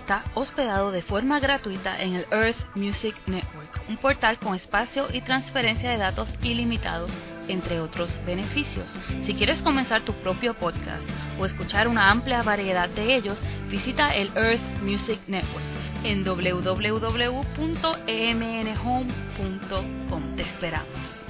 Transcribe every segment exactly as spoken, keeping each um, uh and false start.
está hospedado de forma gratuita en el Earth Music Network, un portal con espacio y transferencia de datos ilimitados, entre otros beneficios. Si quieres comenzar tu propio podcast o escuchar una amplia variedad de ellos, visita el Earth Music Network en doble u doble u doble u punto e m n home punto com. Te esperamos.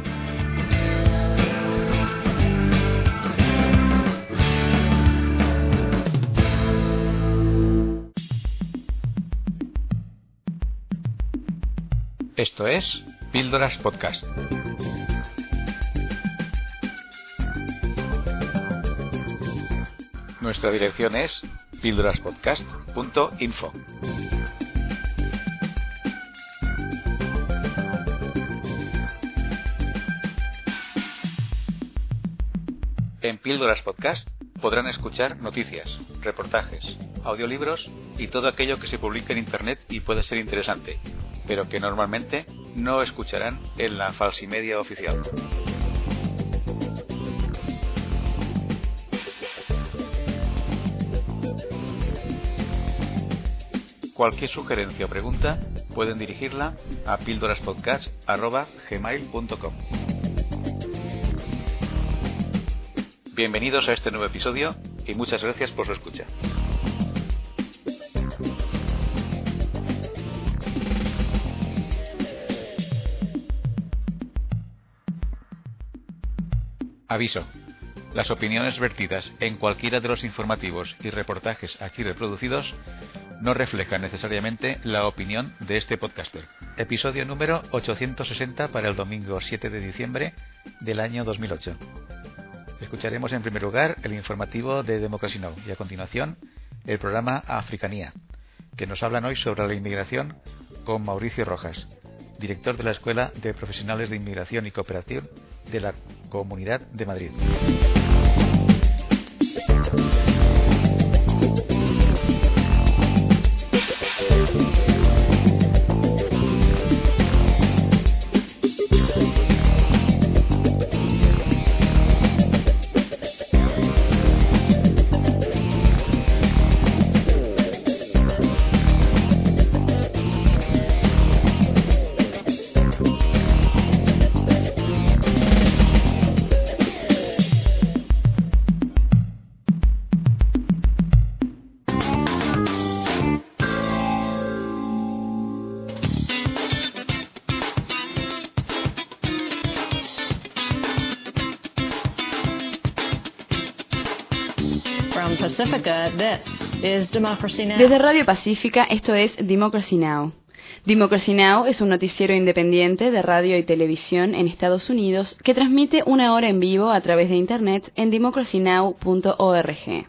Esto es Píldoras Podcast. Nuestra dirección es píldoraspodcast punto info. En Píldoras Podcast podrán escuchar noticias, reportajes, audiolibros y todo aquello que se publica en Internet y puede ser interesante, pero que normalmente no escucharán en la falsimedia oficial. Cualquier sugerencia o pregunta pueden dirigirla a píldoraspodcast arroba gmail punto com. Bienvenidos a este nuevo episodio y muchas gracias por su escucha. Aviso. Las opiniones vertidas en cualquiera de los informativos y reportajes aquí reproducidos no reflejan necesariamente la opinión de este podcaster. Episodio número ochocientos sesenta para el domingo siete de diciembre del año dos mil ocho. Escucharemos en primer lugar el informativo de Democracy Now! Y a continuación el programa Africanía, que nos hablan hoy sobre la inmigración con Mauricio Rojas, director de la Escuela de Profesionales de Inmigración y Cooperación de la Comunidad de Madrid. Desde Radio Pacífica, esto es Democracy Now! Democracy Now! Es un noticiero independiente de radio y televisión en Estados Unidos que transmite una hora en vivo a través de Internet en democracy now punto org.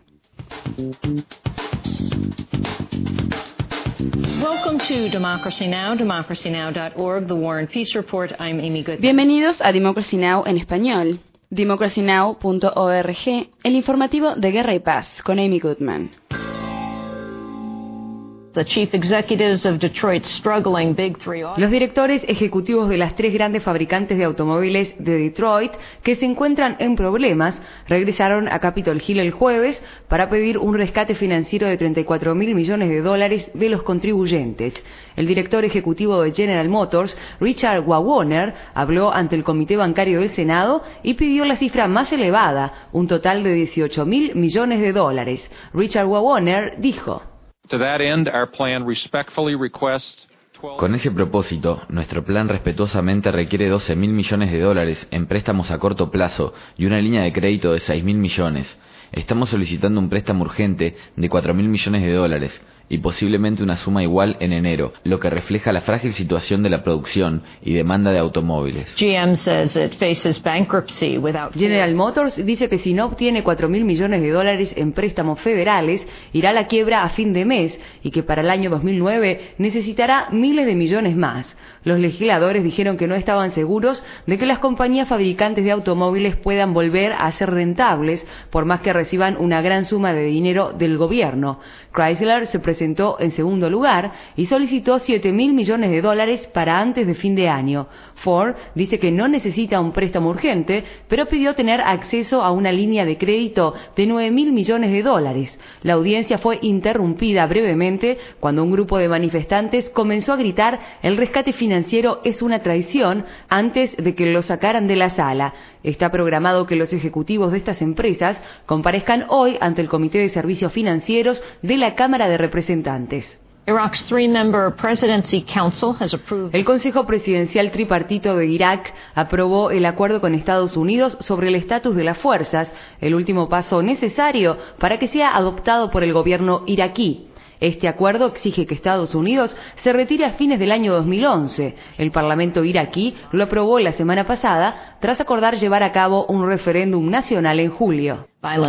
Welcome to Democracy Now!, democracy now dot org, The War and Peace Report. I'm Amy Goodman. Bienvenidos a Democracy Now! En español. democracy now punto org, el informativo de Guerra y Paz, con Amy Goodman. Los directores ejecutivos de las tres grandes fabricantes de automóviles de Detroit, que se encuentran en problemas, regresaron a Capitol Hill el jueves para pedir un rescate financiero de treinta y cuatro mil millones de dólares de los contribuyentes. El director ejecutivo de General Motors, Richard Wagoner, habló ante el Comité Bancario del Senado y pidió la cifra más elevada, un total de dieciocho mil millones de dólares. Richard Wagoner dijo: Con ese propósito, nuestro plan respetuosamente requiere doce mil millones de dólares en préstamos a corto plazo y una línea de crédito de seis mil millones. Estamos solicitando un préstamo urgente de cuatro mil millones de dólares y posiblemente una suma igual en enero, lo que refleja la frágil situación de la producción y demanda de automóviles. General Motors dice que si no obtiene cuatro mil millones de dólares en préstamos federales, irá a la quiebra a fin de mes y que para el año dos mil nueve necesitará miles de millones más. Los legisladores dijeron que no estaban seguros de que las compañías fabricantes de automóviles puedan volver a ser rentables, por más que reciban una gran suma de dinero del gobierno. Chrysler se presentó en segundo lugar y solicitó siete mil millones de dólares para antes de fin de año. Ford dice que no necesita un préstamo urgente, pero pidió tener acceso a una línea de crédito de nueve mil millones de dólares. La audiencia fue interrumpida brevemente cuando un grupo de manifestantes comenzó a gritar «El rescate financiero es una traición» antes de que lo sacaran de la sala. Está programado que los ejecutivos de estas empresas comparezcan hoy ante el Comité de Servicios Financieros de la Cámara de Representantes. El Consejo Presidencial Tripartito de Irak aprobó el acuerdo con Estados Unidos sobre el estatus de las fuerzas, el último paso necesario para que sea adoptado por el gobierno iraquí. Este acuerdo exige que Estados Unidos se retire a fines del año dos mil once. El Parlamento iraquí lo aprobó la semana pasada tras acordar llevar a cabo un referéndum nacional en julio.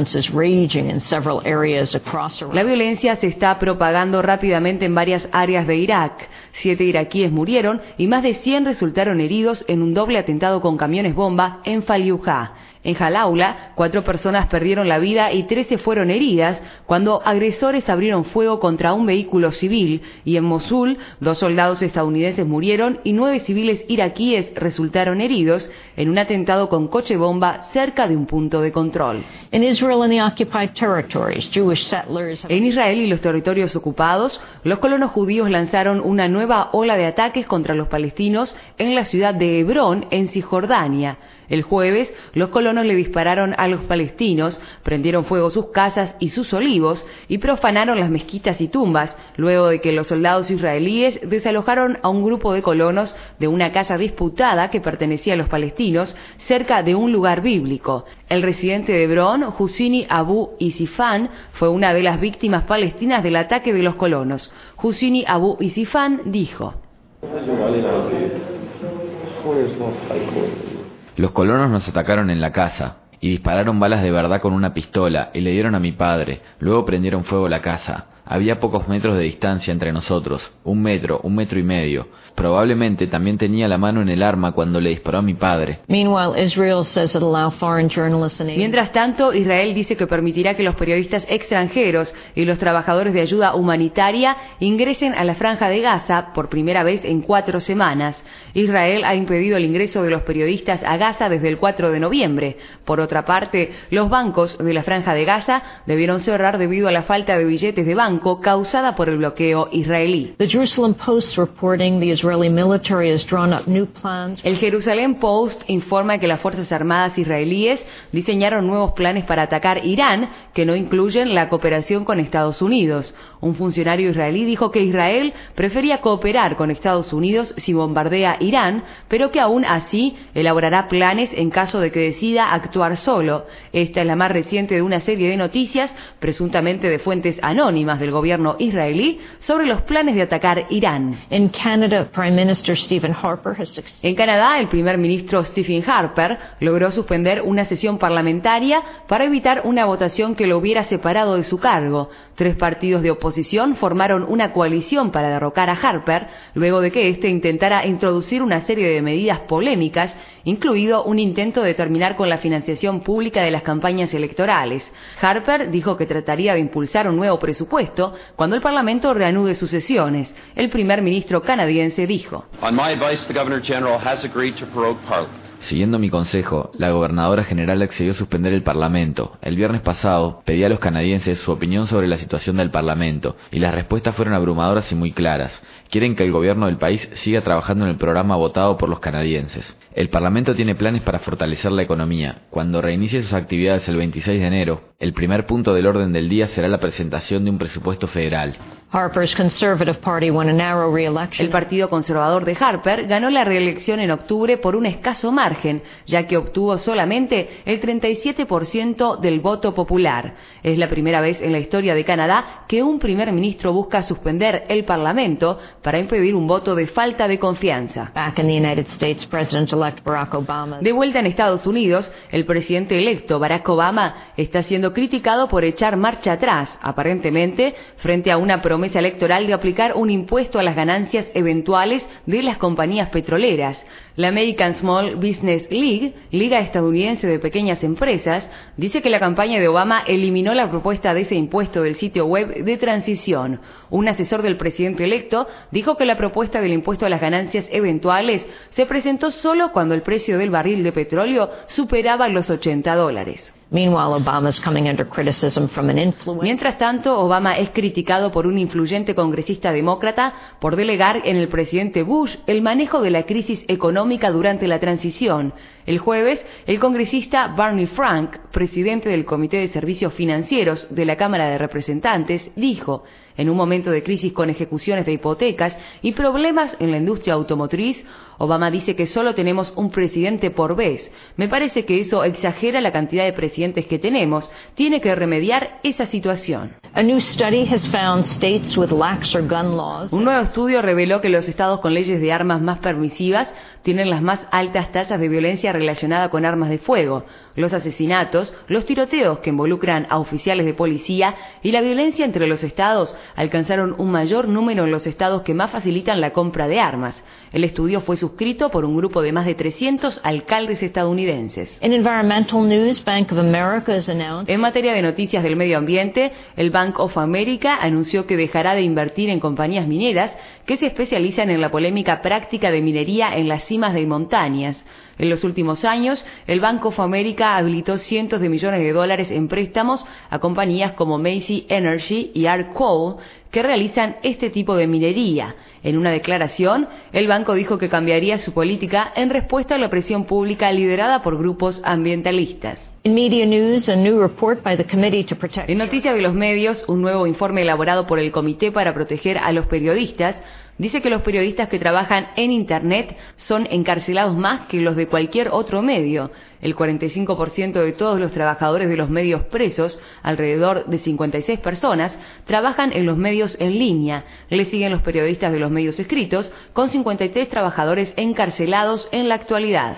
La violencia se está propagando rápidamente en varias áreas de Irak. Siete iraquíes murieron y más de cien resultaron heridos en un doble atentado con camiones bomba en Fallujah. En Jalaula, cuatro personas perdieron la vida y trece fueron heridas cuando agresores abrieron fuego contra un vehículo civil, y en Mosul, dos soldados estadounidenses murieron y nueve civiles iraquíes resultaron heridos en un atentado con coche bomba cerca de un punto de control. En Israel y los territorios ocupados, los colonos judíos lanzaron una nueva ola de ataques contra los palestinos en la ciudad de Hebrón, en Cisjordania. El jueves, los colonos le dispararon a los palestinos, prendieron fuego sus casas y sus olivos y profanaron las mezquitas y tumbas, luego de que los soldados israelíes desalojaron a un grupo de colonos de una casa disputada que pertenecía a los palestinos cerca de un lugar bíblico. El residente de Hebrón, Husseini Abu Isifan, fue una de las víctimas palestinas del ataque de los colonos. Husseini Abu Isifan dijo: Los colonos nos atacaron en la casa y dispararon balas de verdad con una pistola y le dieron a mi padre. Luego prendieron fuego la casa. Había pocos metros de distancia entre nosotros, un metro, un metro y medio. Probablemente también tenía la mano en el arma cuando le disparó a mi padre. Mientras tanto, Israel dice que permitirá que los periodistas extranjeros y los trabajadores de ayuda humanitaria ingresen a la Franja de Gaza por primera vez en cuatro semanas. Israel ha impedido el ingreso de los periodistas a Gaza desde el cuatro de noviembre. Por otra parte, los bancos de la Franja de Gaza debieron cerrar debido a la falta de billetes de banco causada por el bloqueo israelí. El Jerusalem Post informa que las Fuerzas Armadas israelíes diseñaron nuevos planes para atacar Irán que no incluyen la cooperación con Estados Unidos. Un funcionario israelí dijo que Israel prefería cooperar con Estados Unidos si bombardea Irán, pero que aún así elaborará planes en caso de que decida actuar solo. Esta es la más reciente de una serie de noticias, presuntamente de fuentes anónimas del gobierno israelí, sobre los planes de atacar Irán. En Canadá, En Canadá, el primer ministro Stephen Harper logró suspender una sesión parlamentaria para evitar una votación que lo hubiera separado de su cargo. Tres partidos de oposición formaron una coalición para derrocar a Harper, luego de que éste intentara introducir una serie de medidas polémicas, incluido un intento de terminar con la financiación pública de las campañas electorales. Harper dijo que trataría de impulsar un nuevo presupuesto cuando el Parlamento reanude sus sesiones. El primer ministro canadiense dijo: On my advice, the Governor General has agreed to prorogue Parliament. Siguiendo mi consejo, la gobernadora general accedió a suspender el Parlamento. El viernes pasado, pedí a los canadienses su opinión sobre la situación del Parlamento, y las respuestas fueron abrumadoras y muy claras. Quieren que el gobierno del país siga trabajando en el programa votado por los canadienses. El Parlamento tiene planes para fortalecer la economía. Cuando reinicie sus actividades el veintiséis de enero, el primer punto del orden del día será la presentación de un presupuesto federal. Harper's Conservative Party won a narrow re-election. El partido conservador de Harper ganó la reelección en octubre por un escaso margen, ya que obtuvo solamente el treinta y siete por ciento del voto popular. Es la primera vez en la historia de Canadá que un primer ministro busca suspender el Parlamento para impedir un voto de falta de confianza. Back in the United States, President-elect Barack Obama. De vuelta en Estados Unidos, el presidente electo Barack Obama está siendo criticado por echar marcha atrás, aparentemente, frente a una propuesta promesa electoral de aplicar un impuesto a las ganancias eventuales de las compañías petroleras. La American Small Business League, Liga Estadounidense de Pequeñas Empresas, dice que la campaña de Obama eliminó la propuesta de ese impuesto del sitio web de transición. Un asesor del presidente electo dijo que la propuesta del impuesto a las ganancias eventuales se presentó solo cuando el precio del barril de petróleo superaba los ochenta dólares. Mientras tanto, Obama es criticado por un influyente congresista demócrata por delegar en el presidente Bush el manejo de la crisis económica durante la transición. El jueves, el congresista Barney Frank, presidente del Comité de Servicios Financieros de la Cámara de Representantes, dijo: en un momento de crisis con ejecuciones de hipotecas y problemas en la industria automotriz, Obama dice que solo tenemos un presidente por vez. Me parece que eso exagera la cantidad de presidentes que tenemos. Tiene que remediar esa situación. Un nuevo estudio reveló que los estados con leyes de armas más permisivas tienen las más altas tasas de violencia relacionada con armas de fuego. Los asesinatos, los tiroteos que involucran a oficiales de policía y la violencia entre los estados alcanzaron un mayor número en los estados que más facilitan la compra de armas. El estudio fue suscrito por un grupo de más de trescientos alcaldes estadounidenses. En materia de noticias del medio ambiente, el Bank of America anunció que dejará de invertir en compañías mineras que se especializan en la polémica práctica de minería en las cimas de montañas. En los últimos años, el Bank of America habilitó cientos de millones de dólares en préstamos a compañías como Macy Energy y Ark Coal, que realizan este tipo de minería. En una declaración, el banco dijo que cambiaría su política en respuesta a la presión pública liderada por grupos ambientalistas. En noticias de los medios, un nuevo informe elaborado por el Comité para Proteger a los Periodistas dice que los periodistas que trabajan en Internet son encarcelados más que los de cualquier otro medio. El cuarenta y cinco por ciento de todos los trabajadores de los medios presos, alrededor de cincuenta y seis personas, trabajan en los medios en línea. Le siguen los periodistas de los medios escritos, con cincuenta y tres trabajadores encarcelados en la actualidad.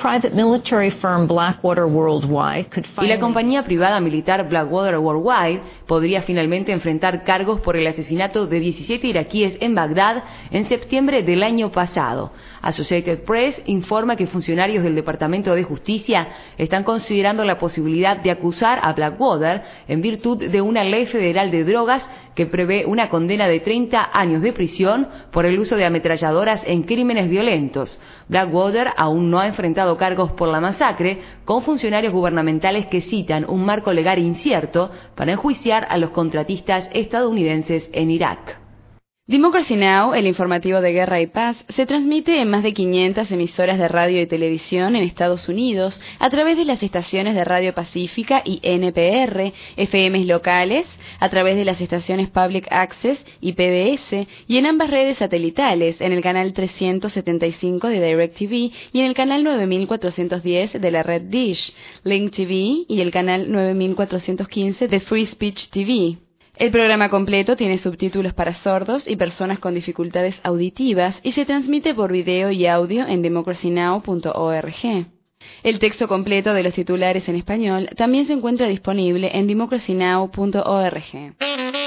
Y la compañía privada militar Blackwater Worldwide podría finalmente enfrentar cargos por el asesinato de diecisiete iraquíes en Bagdad en septiembre del año pasado. Associated Press informa que funcionarios del Departamento de Justicia están considerando la posibilidad de acusar a Blackwater en virtud de una ley federal de drogas que prevé una condena de treinta años de prisión por el uso de ametralladoras en crímenes violentos. Blackwater aún no ha enfrentado cargos por la masacre, con funcionarios gubernamentales que citan un marco legal incierto para enjuiciar a los contratistas estadounidenses en Irak. Democracy Now!, el informativo de Guerra y Paz, se transmite en más de quinientas emisoras de radio y televisión en Estados Unidos a través de las estaciones de Radio Pacífica y N P R, F Ms locales, a través de las estaciones Public Access y P B S, y en ambas redes satelitales, en el canal trescientos setenta y cinco de DirecTV y en el canal nueve mil cuatrocientos diez de la red Dish, Link T V y el canal nueve mil cuatrocientos quince de Free Speech T V. El programa completo tiene subtítulos para sordos y personas con dificultades auditivas y se transmite por video y audio en democracy now punto org. El texto completo de los titulares en español también se encuentra disponible en democracy now punto org.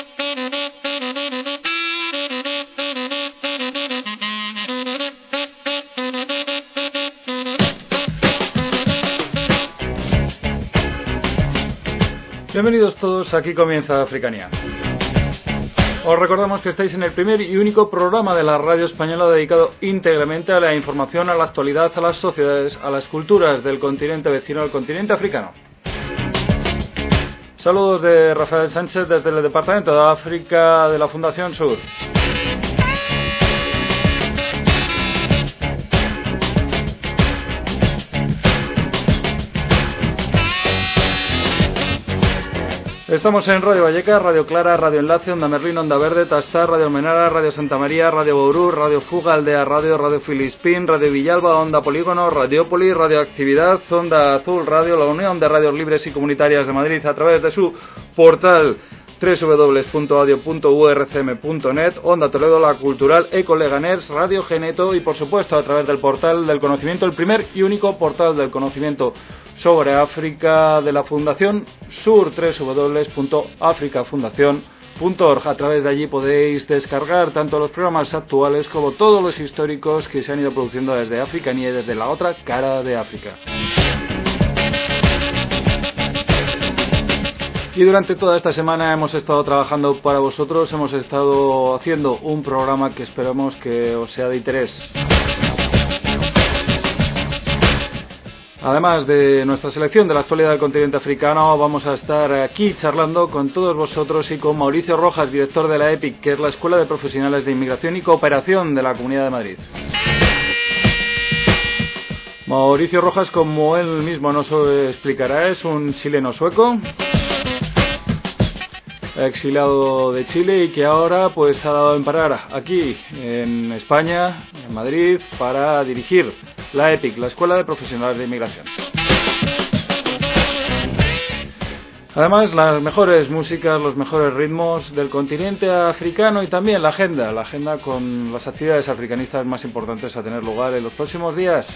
Bienvenidos todos, aquí comienza Africania. Os recordamos que estáis en el primer y único programa de la radio española dedicado íntegramente a la información, a la actualidad, a las sociedades, a las culturas del continente vecino, al continente africano. Saludos de Rafael Sánchez desde el Departamento de África de la Fundación Sur. Estamos en Radio Vallecas, Radio Clara, Radio Enlace, Onda Merlín, Onda Verde, Tastar, Radio Almenara, Radio Santa María, Radio Bourú, Radio Fuga, Aldea Radio, Radio Filispín, Radio Villalba, Onda Polígono, Radiópolis, Radioactividad, Onda Azul Radio, la Unión de Radios Libres y Comunitarias de Madrid a través de su portal doble u doble u doble u punto audio punto u r c m punto net, Onda Toledo, La Cultural, Eco Leganés, Radio Geneto y por supuesto a través del portal del conocimiento, el primer y único portal del conocimiento sobre África de la Fundación Sur, doble u doble u doble u punto africa fundación punto org. A través de allí podéis descargar tanto los programas actuales como todos los históricos que se han ido produciendo desde África y desde la otra cara de África. Y durante toda esta semana hemos estado trabajando para vosotros, hemos estado haciendo un programa que esperamos que os sea de interés. Además de nuestra selección de la actualidad del continente africano, vamos a estar aquí charlando con todos vosotros y con Mauricio Rojas, director de la EPIC, que es la Escuela de Profesionales de Inmigración y Cooperación de la Comunidad de Madrid. Mauricio Rojas, como él mismo nos explicará, es un chileno sueco, exiliado de Chile y que ahora pues ha dado en parar aquí en España, en Madrid, para dirigir la EPIC, la Escuela de Profesionales de Inmigración. Además, las mejores músicas, los mejores ritmos del continente africano y también la agenda, la agenda con las actividades africanistas más importantes a tener lugar en los próximos días.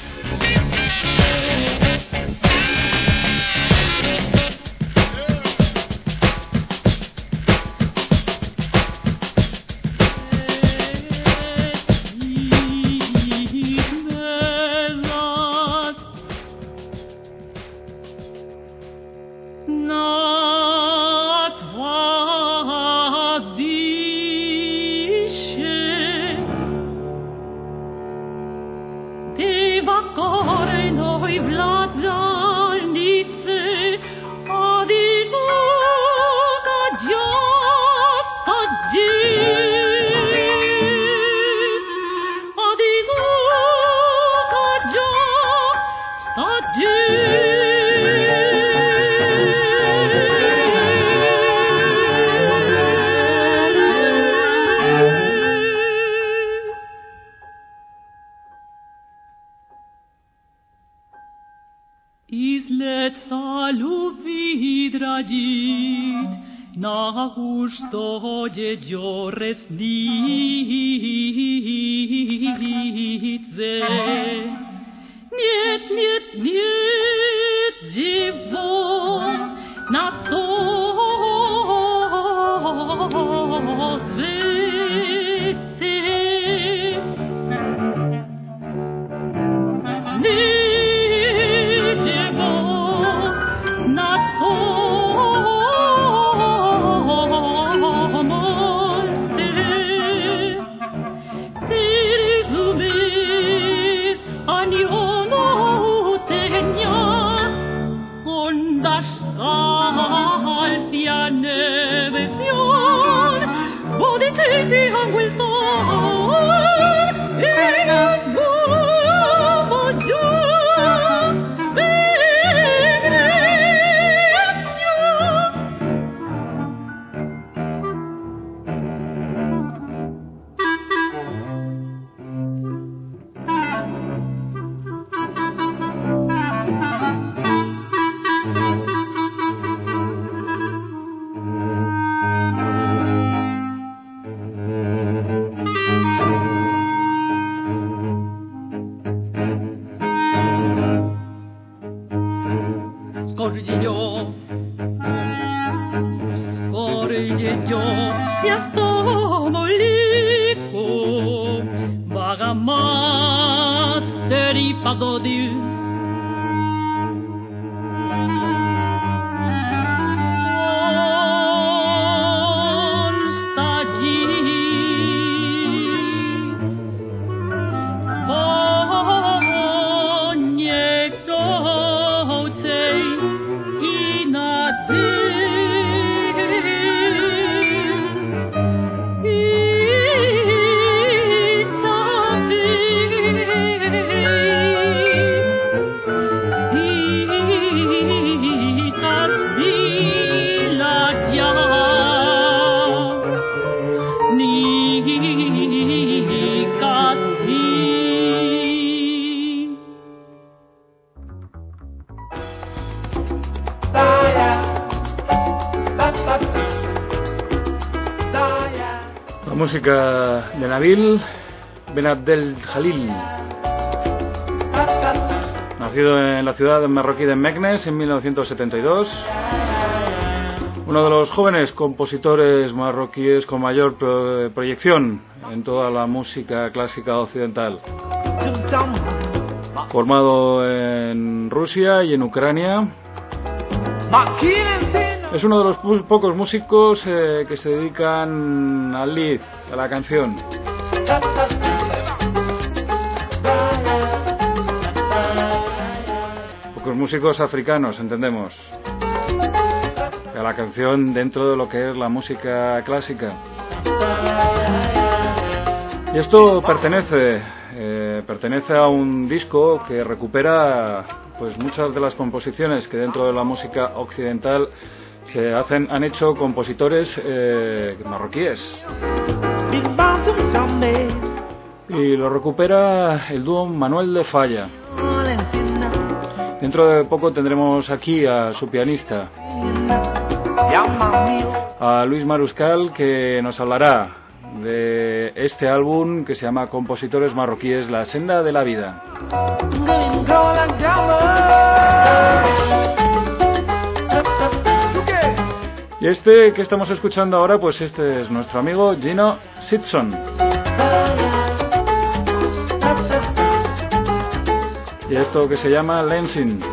Música de Nabil Ben Abdel Jalil, nacido en la ciudad marroquí de Meknes en mil novecientos setenta y dos. uno de los jóvenes compositores marroquíes con mayor pro- proyección en toda la música clásica occidental. Formado en Rusia y en Ucrania, es uno de los pu- pocos músicos eh, que se dedican al lead, a la canción. Pocos músicos africanos, entendemos. A la canción dentro de lo que es la música clásica. Y esto pertenece, eh, pertenece a un disco que recupera pues muchas de las composiciones que dentro de la música occidental se hacen, han hecho compositores eh, marroquíes. Y lo recupera el dúo Manuel de Falla. Dentro de poco tendremos aquí a su pianista, a Luis Maruscal, que nos hablará de este álbum que se llama Compositores Marroquíes, La Senda de la Vida. Y este que estamos escuchando ahora, pues este es nuestro amigo Gino Sitson. Y esto que se llama Lensing.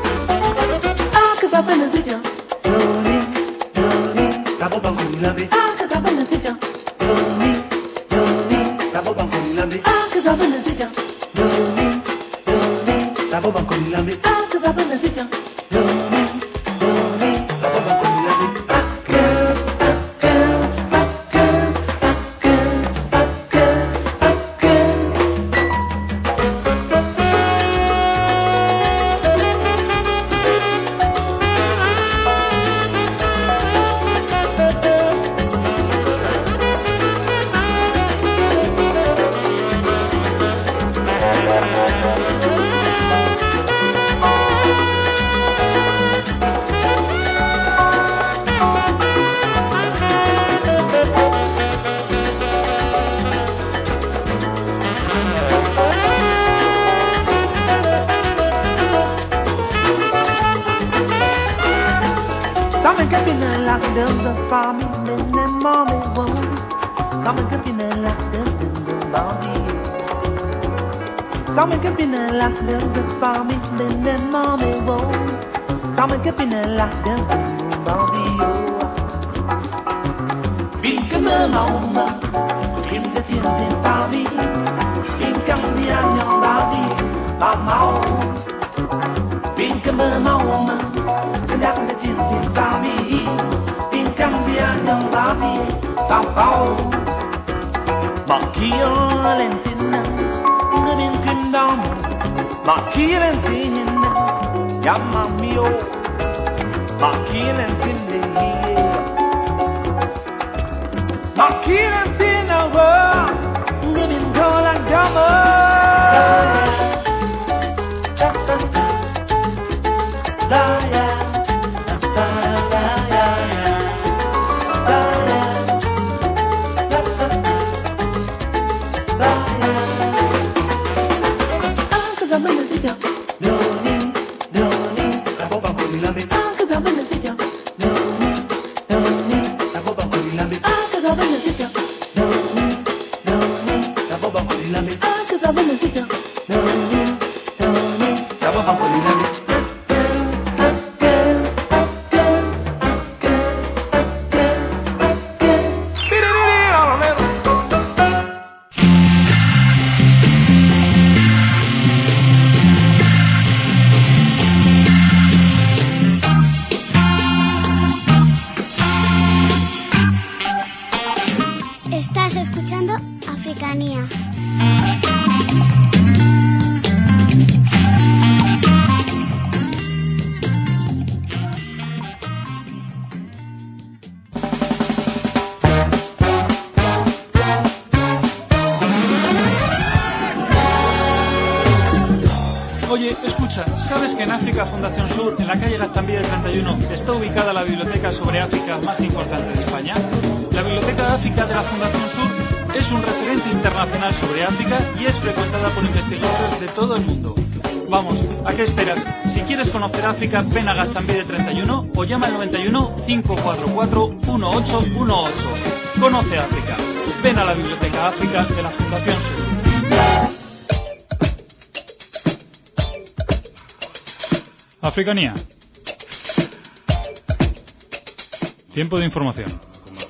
Oye, escucha, ¿sabes que en África Fundación Sur, en la calle Gaztambide treinta y uno, está ubicada la biblioteca sobre África más importante de España? La Biblioteca de África de la Fundación Sur es un referente internacional sobre África y es frecuentada por investigadores de todo el mundo. Vamos, ¿a qué esperas? Si quieres conocer África, ven a Gaztambide treinta y uno o llama al noventa y uno, cinco cuatro cuatro, uno ocho uno ocho. Conoce África. Ven a la Biblioteca África de la Fundación Sur. Africanía. Tiempo de información.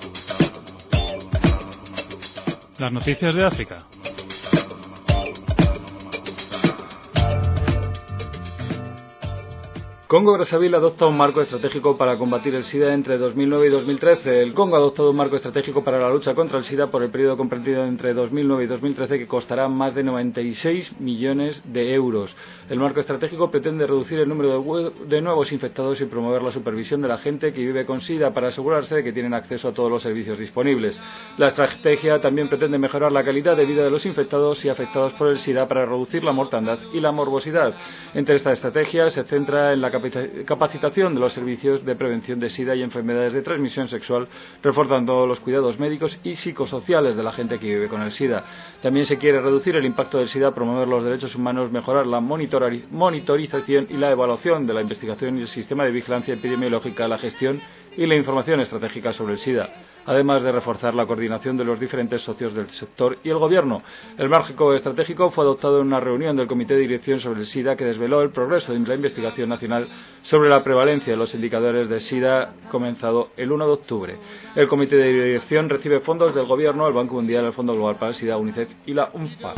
Las noticias de África. Congo-Brazzaville adopta un marco estratégico para combatir el SIDA entre dos mil nueve y dos mil trece. El Congo ha adoptado un marco estratégico para la lucha contra el SIDA por el periodo comprendido entre dos mil nueve y dos mil trece que costará más de noventa y seis millones de euros. El marco estratégico pretende reducir el número de, de nuevos infectados y promover la supervisión de la gente que vive con SIDA para asegurarse de que tienen acceso a todos los servicios disponibles. La estrategia también pretende mejorar la calidad de vida de los infectados y afectados por el SIDA para reducir la mortandad y la morbosidad. Entre esta estrategia se centra en la capacitación de los servicios de prevención de SIDA y enfermedades de transmisión sexual, reforzando los cuidados médicos y psicosociales de la gente que vive con el SIDA. También se quiere reducir el impacto del SIDA, promover los derechos humanos, mejorar la monitorización y la evaluación de la investigación y el sistema de vigilancia epidemiológica, la gestión y la información estratégica sobre el SIDA, además de reforzar la coordinación de los diferentes socios del sector y el gobierno. El marco estratégico fue adoptado en una reunión del Comité de Dirección sobre el SIDA que desveló el progreso de la investigación nacional sobre la prevalencia de los indicadores de SIDA, comenzado el uno de octubre. El Comité de Dirección recibe fondos del gobierno, el Banco Mundial, el Fondo Global para el SIDA, UNICEF y la U N P A.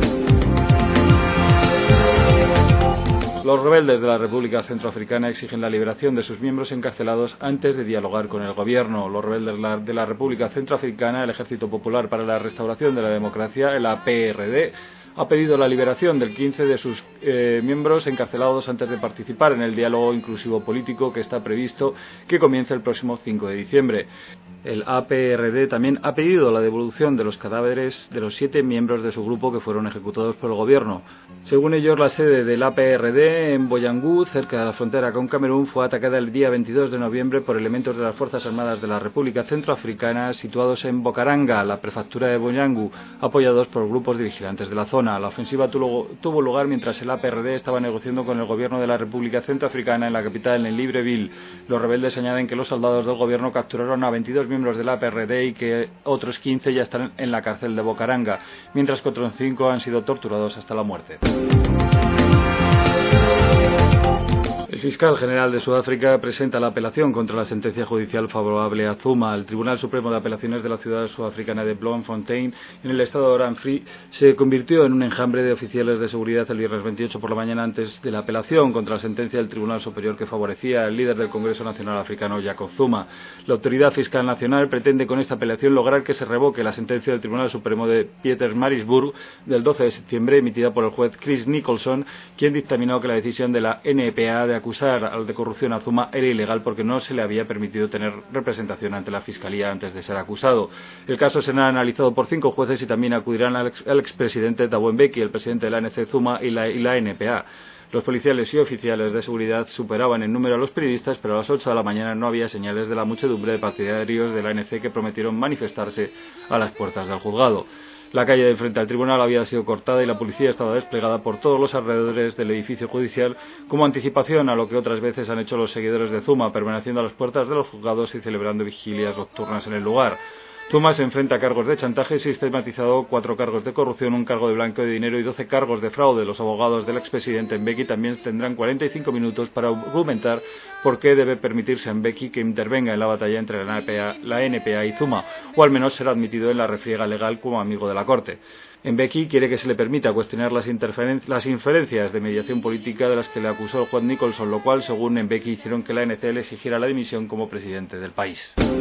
Los rebeldes de la República Centroafricana exigen la liberación de sus miembros encarcelados antes de dialogar con el gobierno. Los rebeldes de la, de la República Centroafricana, el Ejército Popular para la Restauración de la Democracia, el A P R D, ha pedido la liberación del quince de sus eh, miembros encarcelados antes de participar en el diálogo inclusivo político que está previsto que comience el próximo cinco de diciembre. El A P R D también ha pedido la devolución de los cadáveres de los siete miembros de su grupo que fueron ejecutados por el gobierno. Según ellos, la sede del A P R D en Boyangú, cerca de la frontera con Camerún, fue atacada el día veintidós de noviembre por elementos de las Fuerzas Armadas de la República Centroafricana situados en Bocaranga, la prefectura de Boyangú, apoyados por grupos de vigilantes de la zona. La ofensiva tuvo, tuvo lugar mientras el A P R D estaba negociando con el gobierno de la República Centroafricana en la capital, en Libreville. Los rebeldes añaden que los soldados del gobierno capturaron a veintidós miembros del A P R D y que otros quince ya están en la cárcel de Bocaranga, mientras que otros cinco han sido torturados hasta la muerte. El fiscal general de Sudáfrica presenta la apelación contra la sentencia judicial favorable a Zuma. El Tribunal Supremo de Apelaciones de la ciudad sudafricana de Bloemfontein, en el estado de Orange Free, se convirtió en un enjambre de oficiales de seguridad el viernes veintiocho por la mañana antes de la apelación contra la sentencia del Tribunal Superior que favorecía al líder del Congreso Nacional Africano, Jacob Zuma. La Autoridad Fiscal Nacional pretende con esta apelación lograr que se revoque la sentencia del Tribunal Supremo de Pietermaritzburg del doce de septiembre, emitida por el juez Chris Nicholson, quien dictaminó que la decisión de la N P A de acusar al de corrupción a Zuma era ilegal porque no se le había permitido tener representación ante la Fiscalía antes de ser acusado. El caso será analizado por cinco jueces y también acudirán al, ex, al expresidente Thabo Mbeki, el presidente de la A N C Zuma y la, y la N P A. Los policiales y oficiales de seguridad superaban en número a los periodistas, pero a las ocho de la mañana no había señales de la muchedumbre de partidarios de la A N C que prometieron manifestarse a las puertas del juzgado. La calle de frente al tribunal había sido cortada y la policía estaba desplegada por todos los alrededores del edificio judicial como anticipación a lo que otras veces han hecho los seguidores de Zuma, permaneciendo a las puertas de los juzgados y celebrando vigilias nocturnas en el lugar. Zuma se enfrenta a cargos de chantaje sistematizado, cuatro cargos de corrupción, un cargo de blanqueo de dinero y doce cargos de fraude. Los abogados del expresidente Mbeki también tendrán cuarenta y cinco minutos para argumentar por qué debe permitirse a Mbeki que intervenga en la batalla entre la N P A, la N P A y Zuma, o al menos será admitido en la refriega legal como amigo de la corte. Mbeki quiere que se le permita cuestionar las, las inferencias de mediación política de las que le acusó el juez Nicholson, lo cual, según Mbeki, hicieron que la A N C le exigiera la dimisión como presidente del país.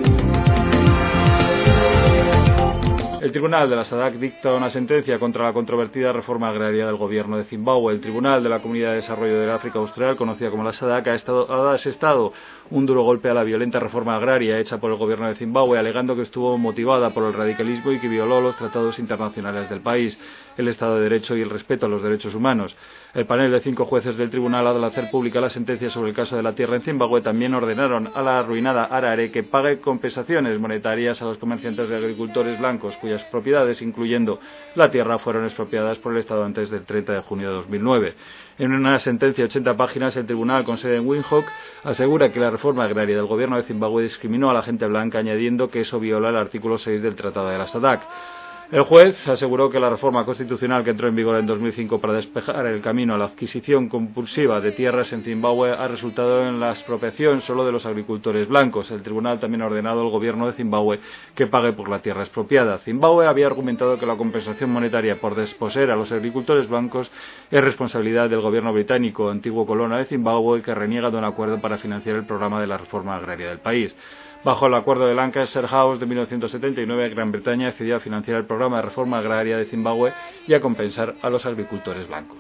El Tribunal de la SADC dicta una sentencia contra la controvertida reforma agraria del gobierno de Zimbabue. El Tribunal de la Comunidad de Desarrollo del África Austral, conocida como la SADC, ha, estado, ha asestado un duro golpe a la violenta reforma agraria hecha por el gobierno de Zimbabue, alegando que estuvo motivada por el radicalismo y que violó los tratados internacionales del país, el Estado de Derecho y el respeto a los derechos humanos. El panel de cinco jueces del tribunal, al hacer pública la sentencia sobre el caso de la tierra en Zimbabue, también ordenaron a la arruinada Harare que pague compensaciones monetarias a los comerciantes de agricultores blancos, cuya cuyas propiedades, incluyendo la tierra, fueron expropiadas por el Estado antes del treinta de junio de dos mil nueve. En una sentencia de ochenta páginas, el tribunal con sede en Windhoek asegura que la reforma agraria del gobierno de Zimbabue discriminó a la gente blanca, añadiendo que eso viola el artículo seis del Tratado de la SADC. El juez aseguró que la reforma constitucional que entró en vigor en dos mil cinco para despejar el camino a la adquisición compulsiva de tierras en Zimbabue ha resultado en la expropiación solo de los agricultores blancos. El tribunal también ha ordenado al gobierno de Zimbabue que pague por la tierra expropiada. Zimbabue había argumentado que la compensación monetaria por desposeer a los agricultores blancos es responsabilidad del gobierno británico, antiguo colonia de Zimbabue, que reniega de un acuerdo para financiar el programa de la reforma agraria del país. Bajo el acuerdo de Lancaster House de mil novecientos setenta y nueve, Gran Bretaña accedió a financiar el programa de reforma agraria de Zimbabue y a compensar a los agricultores blancos.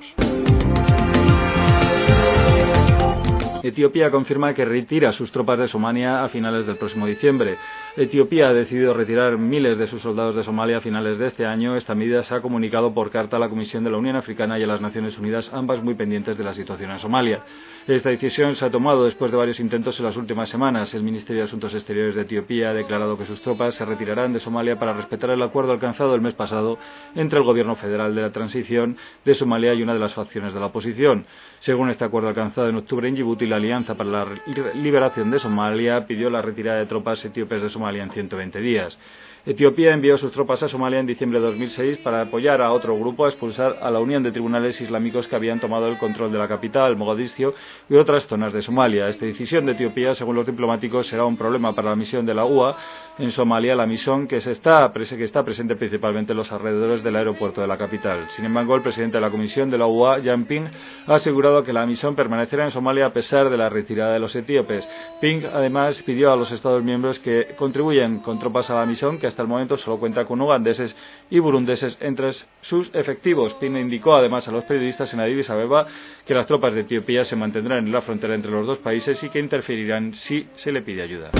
Etiopía confirma que retira sus tropas de Somalia a finales del próximo diciembre. Etiopía ha decidido retirar miles de sus soldados de Somalia a finales de este año. Esta medida se ha comunicado por carta a la Comisión de la Unión Africana y a las Naciones Unidas, ambas muy pendientes de la situación en Somalia. Esta decisión se ha tomado después de varios intentos en las últimas semanas. El Ministerio de Asuntos Exteriores de Etiopía ha declarado que sus tropas se retirarán de Somalia para respetar el acuerdo alcanzado el mes pasado entre el gobierno federal de la transición de Somalia y una de las facciones de la oposición. Según este acuerdo alcanzado en octubre en Yibuti, la Alianza para la Liberación de Somalia pidió la retirada de tropas etíopes de Somalia en ciento veinte días. Etiopía envió sus tropas a Somalia en diciembre de dos mil seis para apoyar a otro grupo a expulsar a la Unión de Tribunales Islámicos que habían tomado el control de la capital, Mogadiscio, y otras zonas de Somalia. Esta decisión de Etiopía, según los diplomáticos, será un problema para la misión de la U A en Somalia, la misión que, se está, que está presente principalmente en los alrededores del aeropuerto de la capital. Sin embargo, el presidente de la comisión de la U A, Jan Ping, ha asegurado que la misión permanecerá en Somalia a pesar de la retirada de los etíopes. Ping, además, pidió a los Estados miembros que contribuyan con tropas a la misión, que hasta el momento solo cuenta con ugandeses y burundeses entre sus efectivos. Ping indicó además a los periodistas en Addis Abeba que las tropas de Etiopía se mantendrán en la frontera entre los dos países y que interferirán si se le pide ayuda.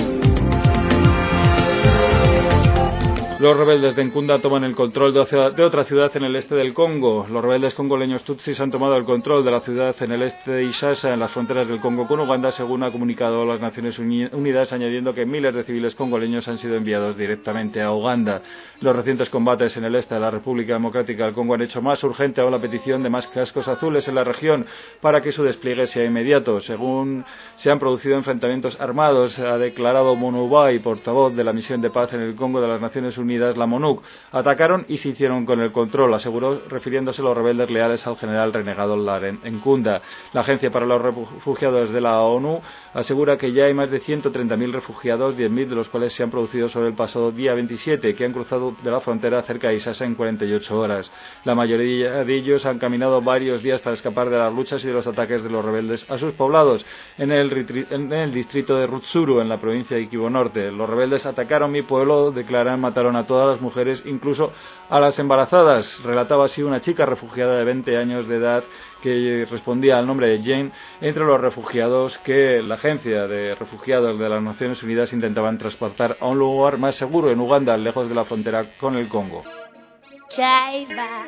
Los rebeldes de Nkunda toman el control de otra ciudad en el este del Congo. Los rebeldes congoleños tutsis han tomado el control de la ciudad en el este de Ishasa, en las fronteras del Congo con Uganda, según ha comunicado las Naciones Unidas, añadiendo que miles de civiles congoleños han sido enviados directamente a Uganda. Los recientes combates en el este de la República Democrática del Congo han hecho más urgente aún la petición de más cascos azules en la región para que su despliegue sea inmediato. Según se han producido enfrentamientos armados, ha declarado Monubai, portavoz de la misión de paz en el Congo de las Naciones Unidas, la MONUC. Atacaron y se hicieron con el control, aseguró, refiriéndose a los rebeldes leales al general renegado Laurent Nkunda. La Agencia para los Refugiados de la ONU asegura que ya hay más de ciento treinta mil refugiados, diez mil de los cuales se han producido sobre el pasado día veintisiete, que han cruzado de la frontera cerca de Ishasa en cuarenta y ocho horas. La mayoría de ellos han caminado varios días para escapar de las luchas y de los ataques de los rebeldes a sus poblados en el, en el distrito de Rutsuru, en la provincia de Kivu Norte. Los rebeldes atacaron mi pueblo, declaran, mataron a a todas las mujeres, incluso a las embarazadas. Relataba así una chica refugiada de veinte años de edad que respondía al nombre de Jane entre los refugiados que la Agencia de Refugiados de las Naciones Unidas intentaban transportar a un lugar más seguro en Uganda, lejos de la frontera con el Congo. Chaiba,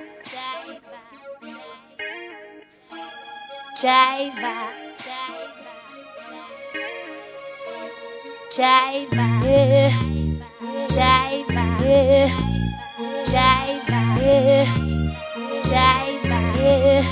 Chaiba, Chaiba, Chaiba, Chaiba, Chaiba,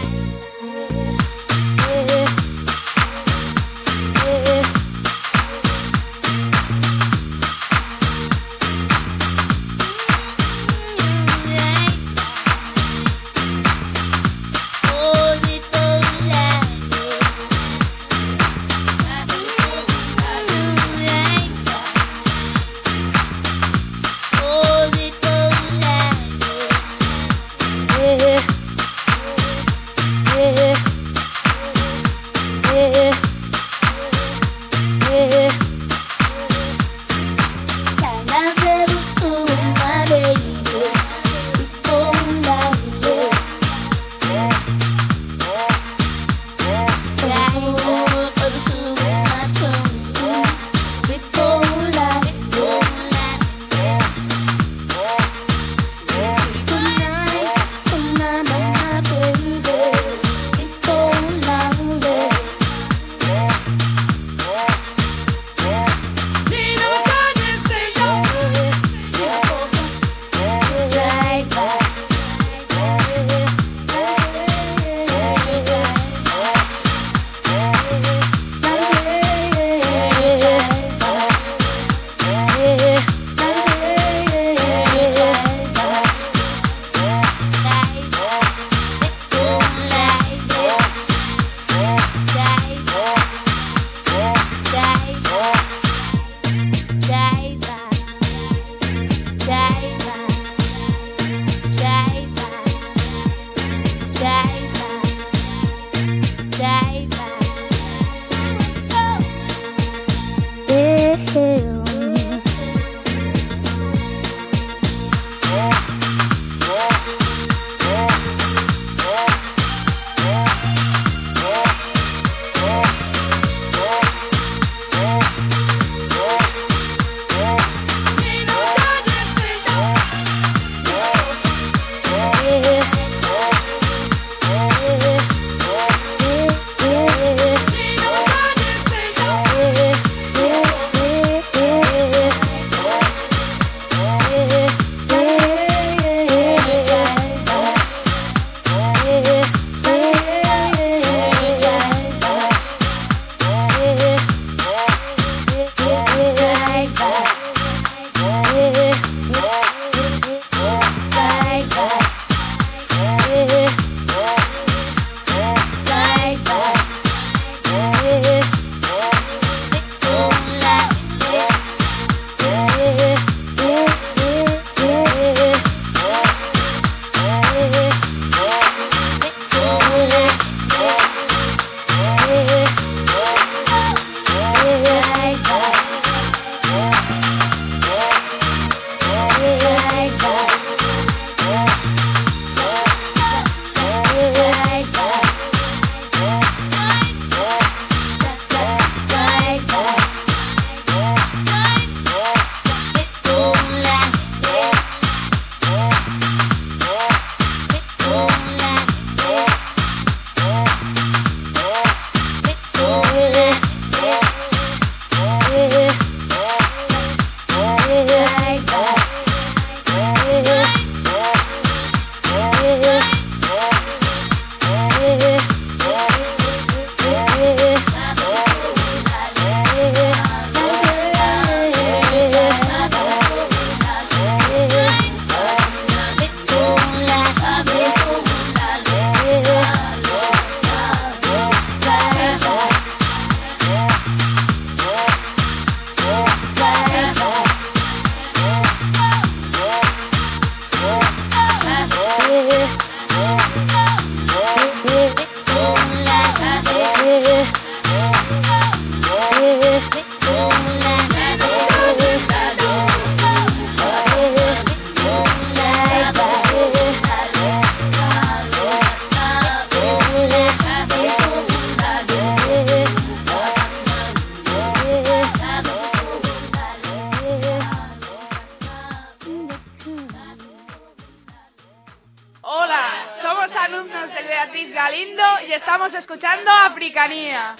Estamos escuchando Africanía.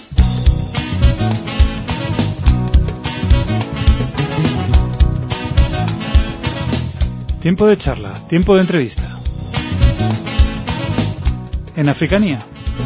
Tiempo de charla, tiempo de entrevista. En Africanía.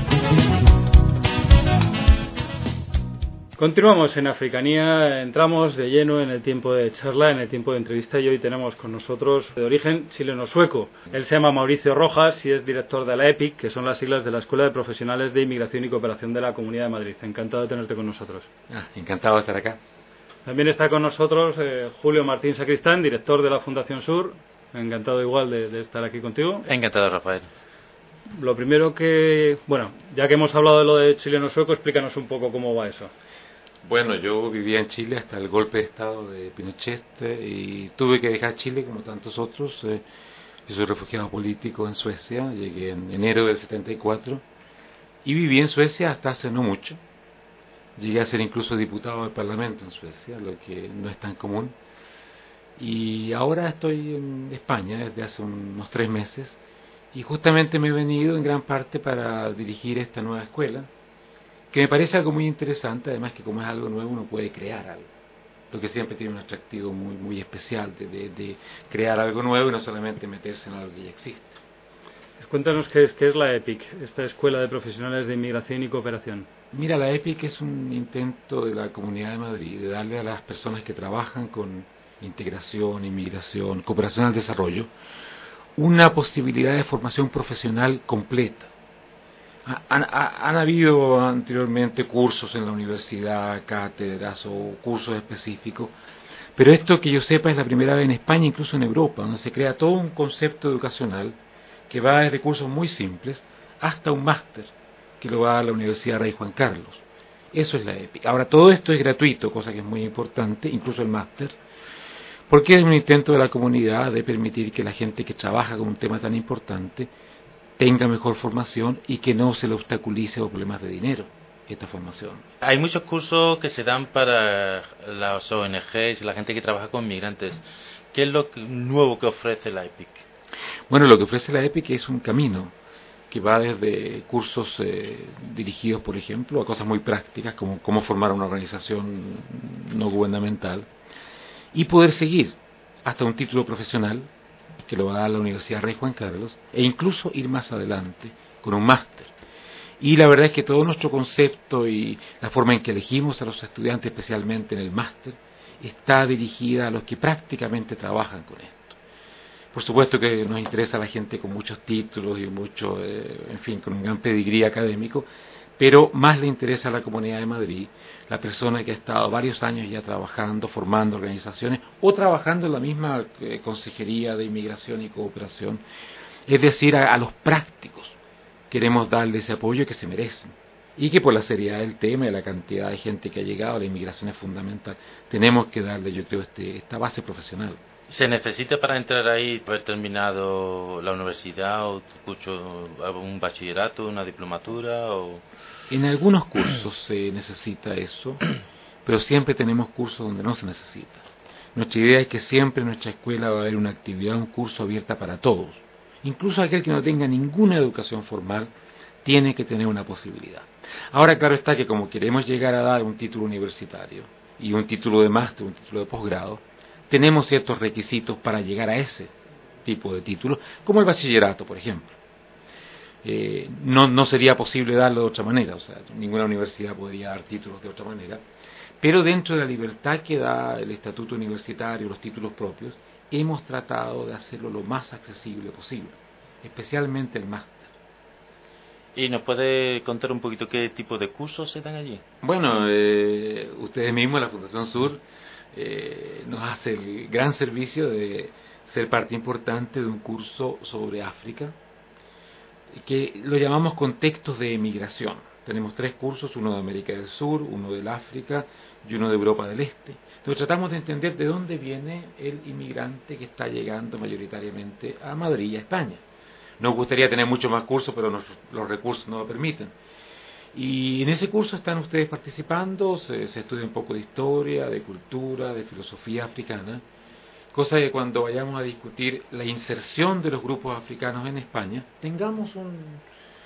Continuamos en Africanía, entramos de lleno en el tiempo de charla, en el tiempo de entrevista, y hoy tenemos con nosotros de origen chileno-sueco. Él se llama Mauricio Rojas y es director de la EPIC, que son las siglas de la Escuela de Profesionales de Inmigración y Cooperación de la Comunidad de Madrid. Encantado de tenerte con nosotros. Ah, encantado de estar acá. También está con nosotros eh, Julio Martín Sacristán, director de la Fundación Sur. Encantado igual de, de estar aquí contigo. Encantado, Rafael. Lo primero que, bueno, ya que hemos hablado de lo de chileno-sueco, explícanos un poco cómo va eso. Bueno, yo vivía en Chile hasta el golpe de Estado de Pinochet eh, y tuve que dejar Chile como tantos otros. Eh, yo soy refugiado político en Suecia, llegué en enero del setenta y cuatro y viví en Suecia hasta hace no mucho. Llegué a ser incluso diputado del Parlamento en Suecia, lo que no es tan común. Y ahora estoy en España desde hace unos tres meses y justamente me he venido en gran parte para dirigir esta nueva escuela, que me parece algo muy interesante, además que como es algo nuevo uno puede crear algo, lo que siempre tiene un atractivo muy muy especial de, de, de crear algo nuevo y no solamente meterse en algo que ya existe. Cuéntanos qué es, qué es la EPIC, esta Escuela de Profesionales de Inmigración y Cooperación. Mira, la EPIC es un intento de la Comunidad de Madrid de darle a las personas que trabajan con integración, inmigración, cooperación al desarrollo, una posibilidad de formación profesional completa. Han, han habido anteriormente cursos en la universidad, cátedras o cursos específicos, pero esto que yo sepa es la primera vez en España, incluso en Europa, donde se crea todo un concepto educacional que va desde cursos muy simples hasta un máster que lo va a dar la Universidad Rey Juan Carlos. Eso es la EPIC. Ahora, todo esto es gratuito, cosa que es muy importante, incluso el máster, porque es un intento de la comunidad de permitir que la gente que trabaja con un tema tan importante tenga mejor formación y que no se le obstaculice por problemas de dinero esta formación. Hay muchos cursos que se dan para las O N Ges y la gente que trabaja con migrantes. ¿Qué es lo nuevo que ofrece la EPIC? Bueno, lo que ofrece la EPIC es un camino que va desde cursos eh, dirigidos, por ejemplo, a cosas muy prácticas como cómo formar una organización no gubernamental y poder seguir hasta un título profesional que lo va a dar la Universidad Rey Juan Carlos, e incluso ir más adelante con un máster. Y la verdad es que todo nuestro concepto y la forma en que elegimos a los estudiantes, especialmente en el máster, está dirigida a los que prácticamente trabajan con esto. Por supuesto que nos interesa a la gente con muchos títulos y mucho, eh, en fin, con un gran pedigrí académico, pero más le interesa a la Comunidad de Madrid, la persona que ha estado varios años ya trabajando, formando organizaciones o trabajando en la misma eh, Consejería de Inmigración y Cooperación, es decir, a, a los prácticos. Queremos darle ese apoyo que se merecen y que por la seriedad del tema y la cantidad de gente que ha llegado, la inmigración es fundamental, tenemos que darle, yo creo, este, esta base profesional. ¿Se necesita para entrar ahí haber terminado la universidad o un bachillerato, una diplomatura? O... En algunos cursos se necesita eso, pero siempre tenemos cursos donde no se necesita. Nuestra idea es que siempre en nuestra escuela va a haber una actividad, un curso abierta para todos. Incluso aquel que no tenga ninguna educación formal tiene que tener una posibilidad. Ahora, claro está que como queremos llegar a dar un título universitario y un título de máster, un título de posgrado, tenemos ciertos requisitos para llegar a ese tipo de títulos, como el bachillerato, por ejemplo. Eh, no, no sería posible darlo de otra manera, o sea, ninguna universidad podría dar títulos de otra manera, pero dentro de la libertad que da el estatuto universitario, los títulos propios, hemos tratado de hacerlo lo más accesible posible, especialmente el máster. ¿Y nos puede contar un poquito qué tipo de cursos se dan allí? Bueno, eh, ustedes mismos, la Fundación Sur, eh, nos hace el gran servicio de ser parte importante de un curso sobre África, que lo llamamos contextos de emigración. Tenemos tres cursos, uno de América del Sur, uno del África y uno de Europa del Este. Entonces tratamos de entender de dónde viene el inmigrante que está llegando mayoritariamente a Madrid y a España. Nos gustaría tener muchos más cursos, pero nos, los recursos no lo permiten. Y en ese curso están ustedes participando, se, se estudia un poco de historia, de cultura, de filosofía africana, cosa que cuando vayamos a discutir la inserción de los grupos africanos en España, tengamos un,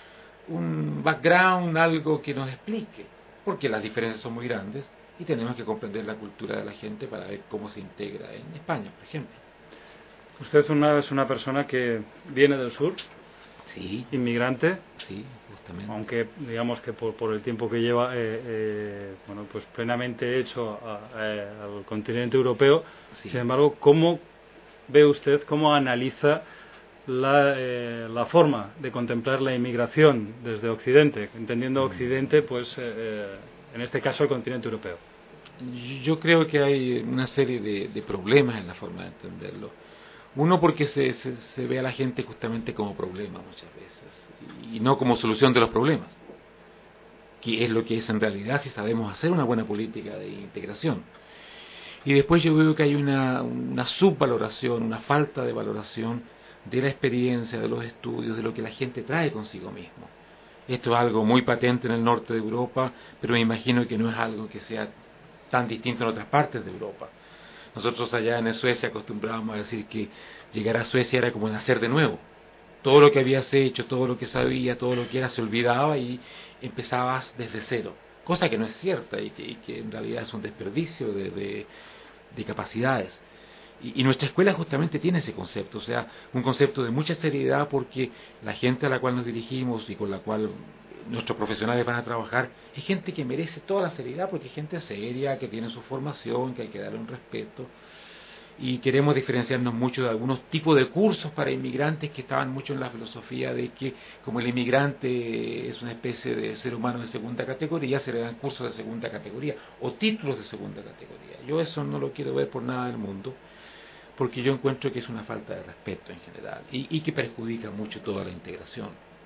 un background, algo que nos explique, porque las diferencias son muy grandes y tenemos que comprender la cultura de la gente para ver cómo se integra en España, por ejemplo. Usted es una, es una persona que viene del sur, sí, inmigrante, sí, justamente. Aunque digamos que por, por el tiempo que lleva, eh, eh, bueno, pues plenamente hecho a, a, al continente europeo. Sí. Sin embargo, ¿cómo ve usted, cómo analiza la, eh, la forma de contemplar la inmigración desde Occidente, entendiendo Occidente, pues eh, en este caso el continente europeo? Yo creo que hay una serie de, de problemas en la forma de entenderlo. Uno, porque se, se, se ve a la gente justamente como problema muchas veces y no como solución de los problemas, que es lo que es en realidad si sabemos hacer una buena política de integración. Y después yo veo que hay una, una subvaloración, una falta de valoración de la experiencia, de los estudios, de lo que la gente trae consigo mismo. Esto es algo muy patente en el norte de Europa, pero me imagino que no es algo que sea tan distinto en otras partes de Europa. Nosotros allá en Suecia acostumbrábamos a decir que llegar a Suecia era como nacer de nuevo. Todo lo que habías hecho, todo lo que sabía, todo lo que era se olvidaba y empezabas desde cero. Cosa que no es cierta y que, y que en realidad es un desperdicio de, de, de capacidades. Y, y nuestra escuela justamente tiene ese concepto, o sea, un concepto de mucha seriedad porque la gente a la cual nos dirigimos y con la cual nuestros profesionales van a trabajar es gente que merece toda la seriedad porque es gente seria, que tiene su formación, que hay que darle un respeto. Y queremos diferenciarnos mucho de algunos tipos de cursos para inmigrantes que estaban mucho en la filosofía de que como el inmigrante es una especie de ser humano de segunda categoría, se le dan cursos de segunda categoría o títulos de segunda categoría. Yo eso no lo quiero ver por nada del mundo, porque yo encuentro que es una falta de respeto en general y, y que perjudica mucho toda la integración.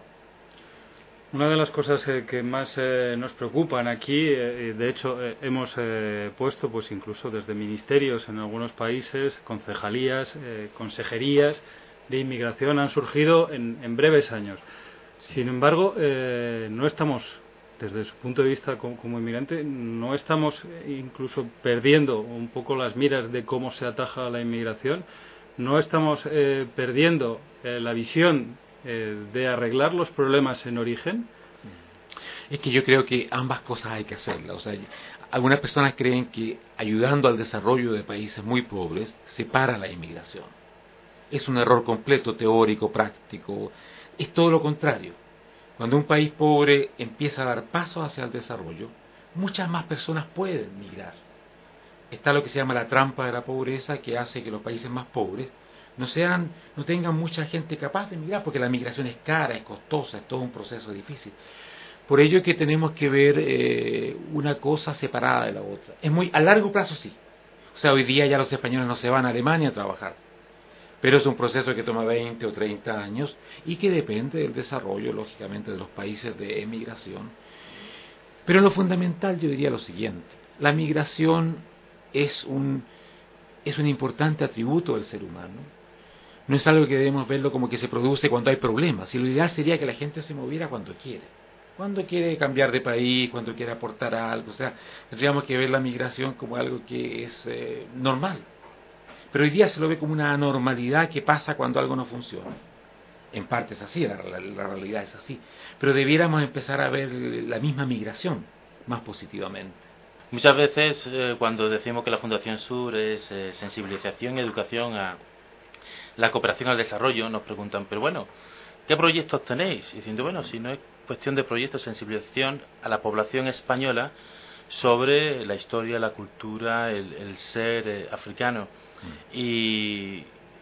Una de las cosas eh, que más eh, nos preocupan aquí, eh, de hecho eh, hemos eh, puesto pues incluso desde ministerios en algunos países, concejalías, eh, consejerías de inmigración han surgido en, en breves años. Sí. Sin embargo, eh, no estamos, desde su punto de vista como, como inmigrante, no estamos incluso perdiendo un poco las miras de cómo se ataja la inmigración, no estamos eh, perdiendo eh, la visión de arreglar los problemas en origen. Es que yo creo que ambas cosas hay que hacerlas. O sea, algunas personas creen que ayudando al desarrollo de países muy pobres se para la inmigración. Es un error completo, teórico, práctico. Es todo lo contrario. Cuando un país pobre empieza a dar pasos hacia el desarrollo, muchas más personas pueden migrar. Está lo que se llama la trampa de la pobreza, que hace que los países más pobres no sean, no tengan mucha gente capaz de migrar, porque la migración es cara, es costosa, es todo un proceso difícil. Por ello que tenemos que ver eh, una cosa separada de la otra. Es muy a largo plazo sí. O sea, hoy día ya los españoles no se van a Alemania a trabajar, pero es un proceso que toma veinte o treinta años y que depende del desarrollo, lógicamente, de los países de emigración. Pero lo fundamental yo diría lo siguiente: la migración es un es un importante atributo del ser humano. No es algo que debemos verlo como que se produce cuando hay problemas. Y lo ideal sería que la gente se moviera cuando quiere. Cuando quiere cambiar de país, cuando quiere aportar algo. O sea, tendríamos que ver la migración como algo que es eh, normal. Pero hoy día se lo ve como una anormalidad que pasa cuando algo no funciona. En parte es así, la, la, la realidad es así. Pero debiéramos empezar a ver la misma migración más positivamente. Muchas veces eh, cuando decimos que la Fundación Sur es eh, sensibilización y educación a la cooperación al desarrollo, nos preguntan, pero bueno, ¿qué proyectos tenéis? Y diciendo, bueno, si no es cuestión de proyectos de sensibilización a la población española sobre la historia, la cultura, el, el ser eh, africano. Mm. Y,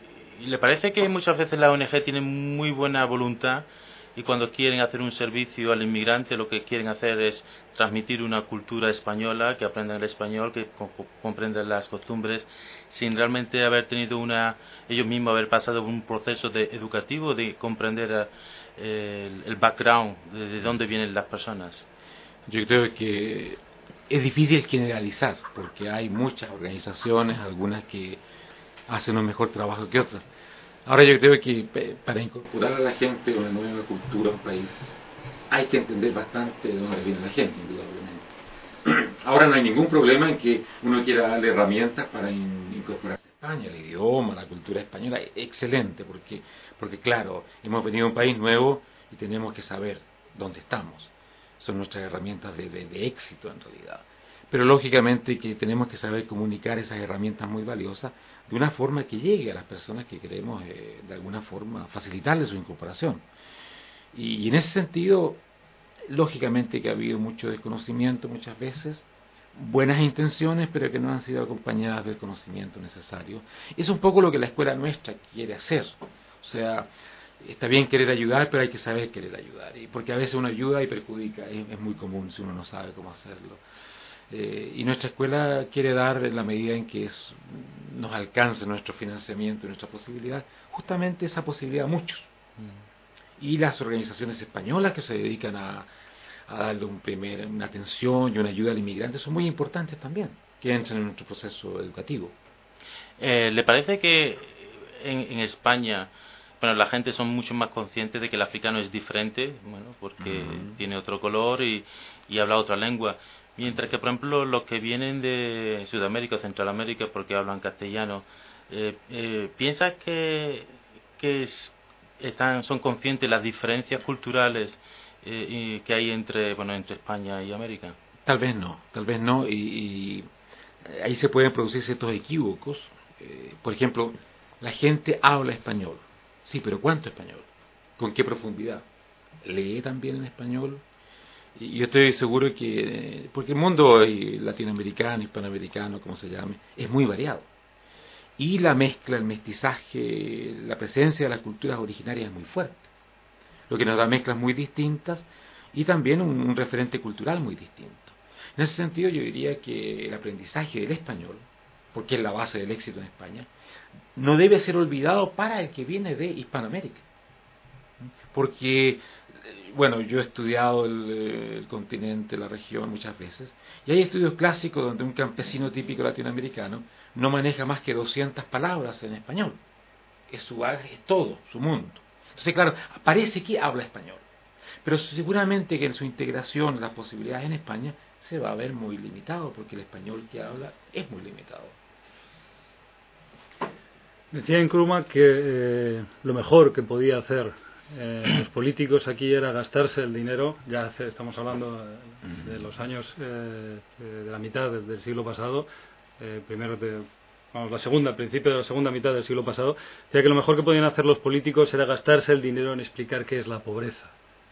y le parece que muchas veces la O N G tiene muy buena voluntad y cuando quieren hacer un servicio al inmigrante lo que quieren hacer es transmitir una cultura española, que aprendan el español, que comprendan las costumbres, sin realmente haber tenido una, ellos mismos haber pasado un proceso de educativo, de comprender eh, el, el background, de, de dónde vienen las personas. Yo creo que es difícil generalizar, porque hay muchas organizaciones, algunas que hacen un mejor trabajo que otras. Ahora yo creo que para incorporar a la gente a una nueva cultura a un país hay que entender bastante de dónde viene la gente, indudablemente. Ahora no hay ningún problema en que uno quiera darle herramientas para in- incorporarse a España, el idioma, la cultura española, excelente, porque, porque claro, hemos venido a un país nuevo y tenemos que saber donde estamos. Son nuestras herramientas de, de, de éxito en realidad. Pero lógicamente que tenemos que saber comunicar esas herramientas muy valiosas de una forma que llegue a las personas que queremos eh, de alguna forma facilitarles su incorporación. Y, y en ese sentido, lógicamente que ha habido mucho desconocimiento muchas veces, buenas intenciones, pero que no han sido acompañadas del conocimiento necesario. Es un poco lo que la escuela nuestra quiere hacer. O sea, está bien querer ayudar, pero hay que saber querer ayudar. Y porque a veces uno ayuda y perjudica, es, es muy común si uno no sabe cómo hacerlo. Eh, y nuestra escuela quiere dar, en la medida en que es, nos alcance nuestro financiamiento y nuestra posibilidad, justamente esa posibilidad a muchos. Mm. Y las organizaciones españolas que se dedican a, a darle un primer, una atención y una ayuda al inmigrante son muy importantes también, que entran en nuestro proceso educativo. Eh, ¿Le parece que en, en España, bueno, la gente son mucho más conscientes de que el africano es diferente, bueno, porque mm. tiene otro color y, y habla otra lengua? Mientras que, por ejemplo, los que vienen de Sudamérica o Centroamérica porque hablan castellano, eh, eh, ¿piensas que, que es, están, son conscientes de las diferencias culturales eh, y que hay entre, bueno, entre España y América? Tal vez no, tal vez no, y, y ahí se pueden producir ciertos equívocos. Eh, por ejemplo, la gente habla español, sí, pero ¿cuánto español? ¿Con qué profundidad? ¿Lee también en español? Y yo estoy seguro que, porque el mundo latinoamericano, hispanoamericano, como se llame, es muy variado. Y la mezcla, el mestizaje, la presencia de las culturas originarias es muy fuerte. Lo que nos da mezclas muy distintas y también un, un referente cultural muy distinto. En ese sentido yo diría que el aprendizaje del español, porque es la base del éxito en España, no debe ser olvidado para el que viene de Hispanoamérica. Porque, bueno, yo he estudiado el, el continente, la región muchas veces, y hay estudios clásicos donde un campesino típico latinoamericano no maneja más que doscientas palabras en español. Es su es todo, su mundo. Entonces, claro, parece que habla español, pero seguramente que en su integración, las posibilidades en España, se va a ver muy limitado, porque el español que habla es muy limitado. Decía Nkrumah que eh, lo mejor que podía hacer eh, los políticos aquí era gastarse el dinero, ya hace, estamos hablando de los años eh, de la mitad del, del siglo pasado, eh, primero de, vamos, la segunda, al principio de la segunda mitad del siglo pasado, decía que lo mejor que podían hacer los políticos era gastarse el dinero en explicar qué es la pobreza.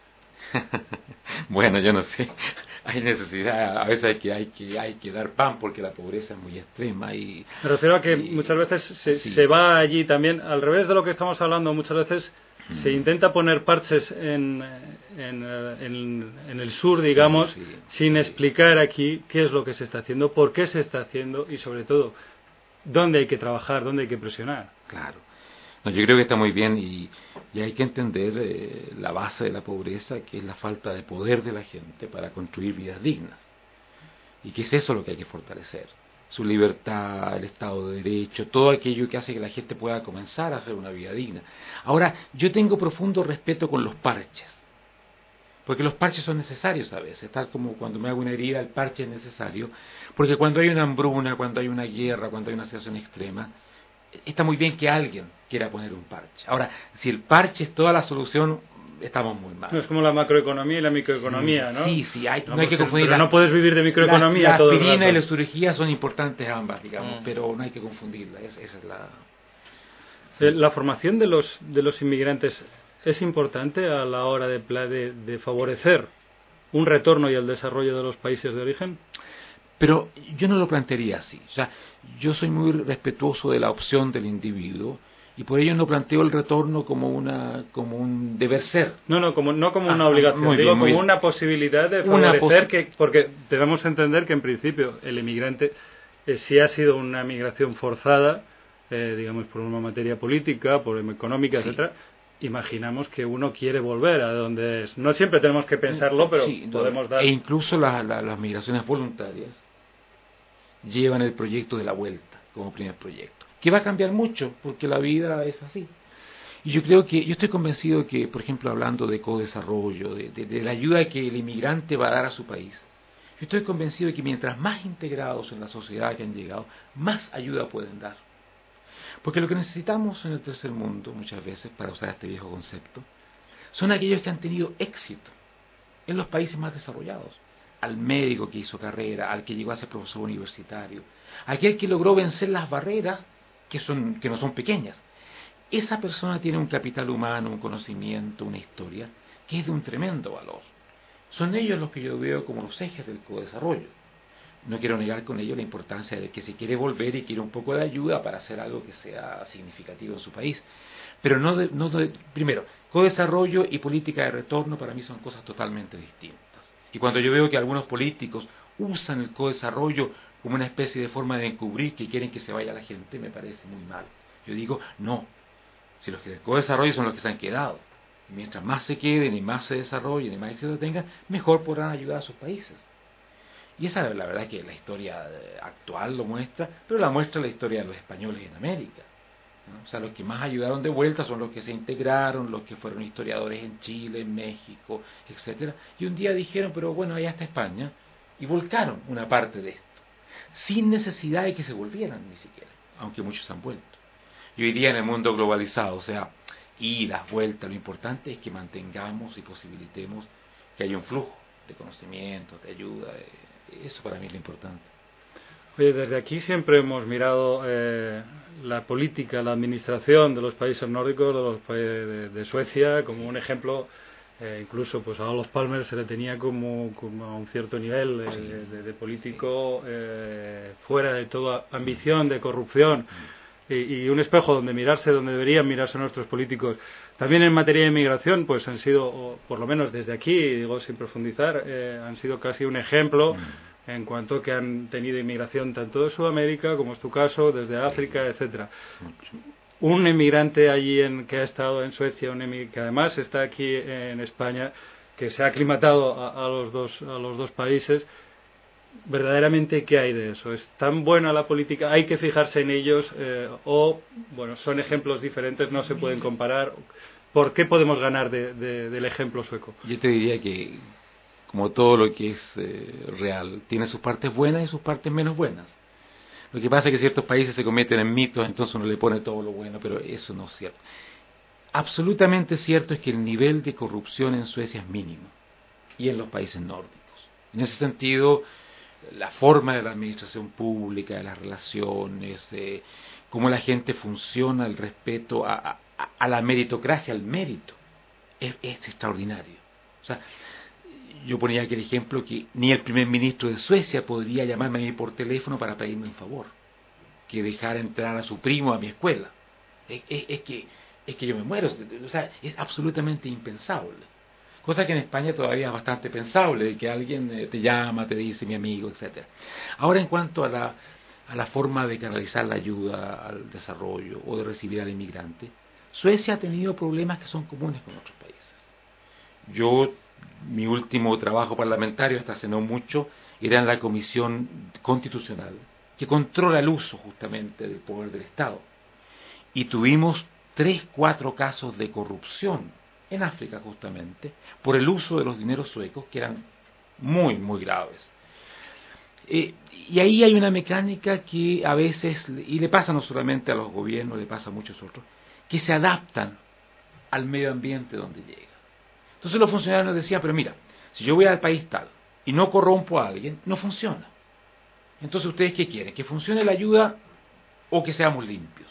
Bueno, yo no sé, hay necesidad, a veces hay que, hay que, hay que dar pan porque la pobreza es muy extrema y... Me refiero a que y, muchas veces se, sí. se va allí también, al revés de lo que estamos hablando, muchas veces mm. se intenta poner parches en, en, en, en el sur, digamos, sí, sí, sin sí. explicar aquí qué es lo que se está haciendo, por qué se está haciendo y sobre todo, dónde hay que trabajar, dónde hay que presionar. Claro. No, yo creo que está muy bien y, y hay que entender eh, la base de la pobreza, que es la falta de poder de la gente para construir vidas dignas. Y que es eso lo que hay que fortalecer. Su libertad, el Estado de Derecho, todo aquello que hace que la gente pueda comenzar a hacer una vida digna. Ahora, yo tengo profundo respeto con los parches. Porque los parches son necesarios a veces, tal como cuando me hago una herida, el parche es necesario. Porque cuando hay una hambruna, cuando hay una guerra, cuando hay una situación extrema, está muy bien que alguien quiera poner un parche. Ahora, si el parche es toda la solución, estamos muy mal. No, es como la macroeconomía y la microeconomía, ¿no? Sí, sí, hay, no, no hay que confundir. Pero la, no puedes vivir de microeconomía la, todo el rato. La aspirina y la cirugía son importantes ambas, digamos, mm. pero no hay que confundirla. Es, esa es la... Sí. La formación de los de los inmigrantes es importante a la hora de, de, de favorecer un retorno y el desarrollo de los países de origen. Pero yo no lo plantearía así. O sea, yo soy muy respetuoso de la opción del individuo y por ello no planteo el retorno como una como un deber ser. No, no, como no como ah, una obligación, digo bien, como bien. Una posibilidad de favorecer que porque debemos entender que en principio el emigrante eh, si ha sido una migración forzada, eh, digamos por una materia política, por económica, sí. etcétera. Imaginamos que uno quiere volver a donde es. No siempre tenemos que pensarlo, pero sí, podemos dar. E incluso la, la, las migraciones voluntarias llevan el proyecto de la vuelta como primer proyecto, que va a cambiar mucho porque la vida es así. Y yo creo que, yo estoy convencido que, por ejemplo, hablando de codesarrollo, de, de, de la ayuda que el inmigrante va a dar a su país, yo estoy convencido de que mientras más integrados en la sociedad que han llegado, más ayuda pueden dar. Porque lo que necesitamos en el tercer mundo, muchas veces, para usar este viejo concepto, son aquellos que han tenido éxito en los países más desarrollados. Al médico que hizo carrera, al que llegó a ser profesor universitario, aquel que logró vencer las barreras que, son, que no son pequeñas. Esa persona tiene un capital humano, un conocimiento, una historia, que es de un tremendo valor. Son ellos los que yo veo como los ejes del co-desarrollo. No quiero negar con ello la importancia de que se quiere volver y quiere un poco de ayuda para hacer algo que sea significativo en su país. Pero no, de, no de, primero, co-desarrollo y política de retorno para mí son cosas totalmente distintas. Y cuando yo veo que algunos políticos usan el co-desarrollo como una especie de forma de encubrir que quieren que se vaya la gente, me parece muy mal. Yo digo, no, si los que del co-desarrollo son los que se han quedado, y mientras más se queden y más se desarrollen y más éxito tengan, mejor podrán ayudar a sus países. Y esa es la verdad que la historia actual lo muestra, pero la muestra la historia de los españoles en América, ¿no? O sea, los que más ayudaron de vuelta son los que se integraron, los que fueron historiadores en Chile, en México, etcétera. Y un día dijeron, pero bueno, allá está España, y volcaron una parte de esto, sin necesidad de que se volvieran ni siquiera, aunque muchos han vuelto. Y hoy día en el mundo globalizado, o sea, y las vueltas, lo importante es que mantengamos y posibilitemos que haya un flujo de conocimientos, de ayuda, de, eso para mí es lo importante. Oye, desde aquí siempre hemos mirado eh, la política, la administración de los países nórdicos, de, los países de, de Suecia, como un ejemplo. Eh, incluso pues a Olof Palme se le tenía como, como a un cierto nivel de, de, de, de político eh, fuera de toda ambición de corrupción, y, y un espejo donde mirarse, donde deberían mirarse nuestros políticos. También en materia de inmigración pues han sido, o por lo menos desde aquí, digo sin profundizar, eh, han sido casi un ejemplo en cuanto que han tenido inmigración tanto de Sudamérica como es tu caso, desde África, etcétera. Un emigrante allí en, que ha estado en Suecia, un emig- que además está aquí en España, que se ha aclimatado a, a los dos a los dos países, verdaderamente ¿qué hay de eso? ¿Es tan buena la política? ¿Hay que fijarse en ellos? Eh, o, bueno, son ejemplos diferentes, no se pueden comparar. ¿Por qué podemos ganar de, de, del ejemplo sueco? Yo te diría que, como todo lo que es eh, real, tiene sus partes buenas y sus partes menos buenas. Lo que pasa es que ciertos países se convierten en mitos, entonces uno le pone todo lo bueno, pero eso no es cierto. Absolutamente cierto es que el nivel de corrupción en Suecia es mínimo, y en los países nórdicos. En ese sentido, la forma de la administración pública, de las relaciones, eh, cómo la gente funciona, el respeto a, a, a la meritocracia, al mérito, es, es extraordinario. O sea, yo ponía aquel ejemplo que ni el primer ministro de Suecia podría llamarme a mí por teléfono para pedirme un favor, que dejara entrar a su primo a mi escuela. Es, es, es, que, es que yo me muero, o sea, es absolutamente impensable. Cosa que en España todavía es bastante pensable, de que alguien eh, te llama, te dice mi amigo, etcétera. Ahora, en cuanto a la, a la forma de canalizar la ayuda al desarrollo o de recibir al inmigrante, Suecia ha tenido problemas que son comunes con otros países. Yo, mi último trabajo parlamentario, hasta hace no mucho, era en la Comisión Constitucional, que controla el uso justamente del poder del Estado. Y tuvimos tres, cuatro casos de corrupción en África justamente, por el uso de los dineros suecos, que eran muy, muy graves. Eh, y ahí hay una mecánica que a veces, y le pasa no solamente a los gobiernos, le pasa a muchos otros, que se adaptan al medio ambiente donde llega. Entonces los funcionarios nos decían, pero mira, si yo voy al país tal y no corrompo a alguien, no funciona. Entonces, ¿ustedes qué quieren? ¿Que funcione la ayuda o que seamos limpios?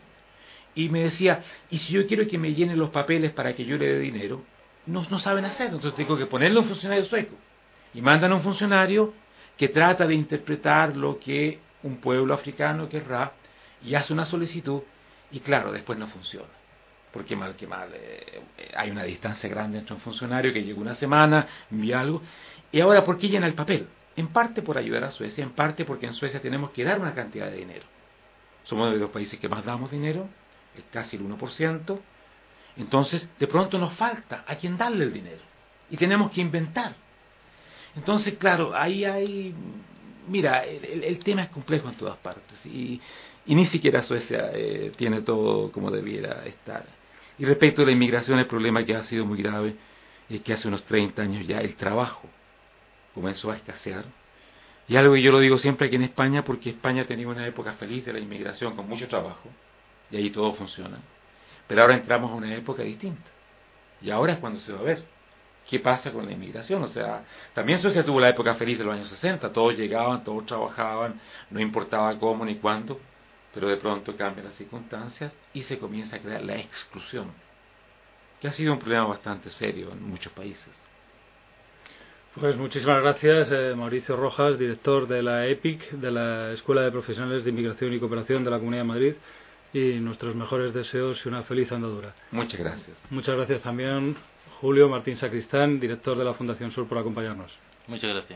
Y me decía, y si yo quiero que me llenen los papeles para que yo le dé dinero, no, no saben hacerlo. Entonces tengo que ponerle un funcionario sueco. Y mandan a un funcionario que trata de interpretar lo que un pueblo africano querrá y hace una solicitud, y claro, después no funciona. Porque mal que mal, eh, hay una distancia grande entre un funcionario que llega una semana, envía algo, y ahora, ¿por qué llena el papel? En parte por ayudar a Suecia, en parte porque en Suecia tenemos que dar una cantidad de dinero. Somos de los países que más damos dinero, es casi el uno por ciento, entonces de pronto nos falta a quien darle el dinero, y tenemos que inventar. Entonces, claro, ahí hay, mira, el, el tema es complejo en todas partes, y, y ni siquiera Suecia eh, tiene todo como debiera estar. Y respecto a la inmigración, el problema que ha sido muy grave es que hace unos treinta años ya el trabajo comenzó a escasear. Y algo que yo lo digo siempre aquí en España, porque España tenía una época feliz de la inmigración con mucho trabajo, y ahí todo funciona. Pero ahora entramos a una época distinta. Y ahora es cuando se va a ver. ¿Qué pasa con la inmigración? O sea, también Suecia tuvo la época feliz de los años sesenta, todos llegaban, todos trabajaban, no importaba cómo ni cuándo, pero de pronto cambian las circunstancias y se comienza a crear la exclusión, que ha sido un problema bastante serio en muchos países. Pues muchísimas gracias, eh, Mauricio Rojas, director de la EPIC, de la Escuela de Profesionales de Inmigración y Cooperación de la Comunidad de Madrid, y nuestros mejores deseos y una feliz andadura. Muchas gracias. Muchas gracias también, Julio Martín Sacristán, director de la Fundación Sur, por acompañarnos. Muchas gracias.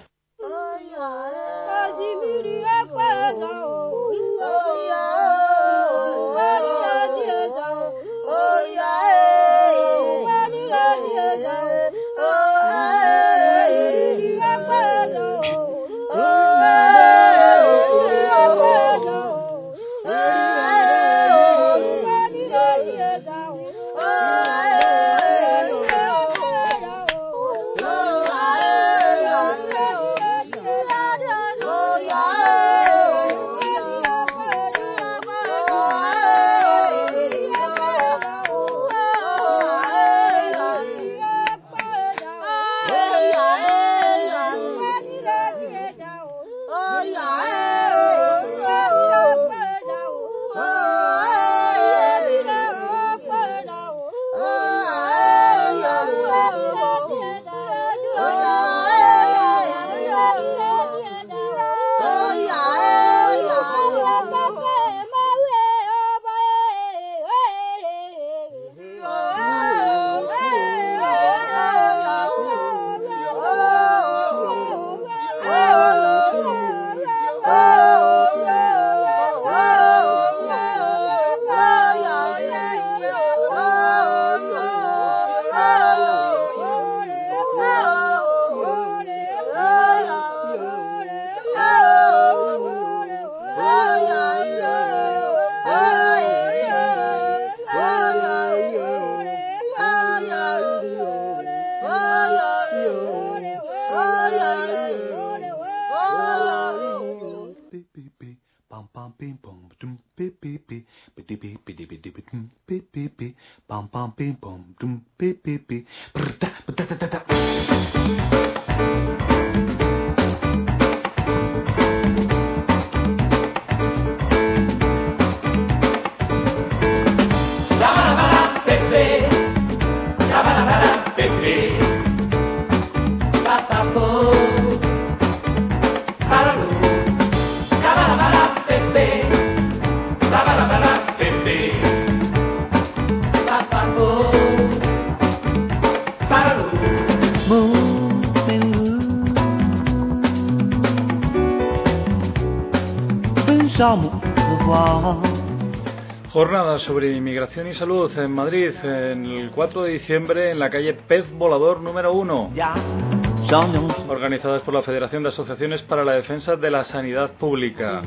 Jornada sobre inmigración y salud en Madrid, en el cuatro de diciembre, en la calle Pez Volador número uno, organizadas por la Federación de Asociaciones para la Defensa de la Sanidad Pública.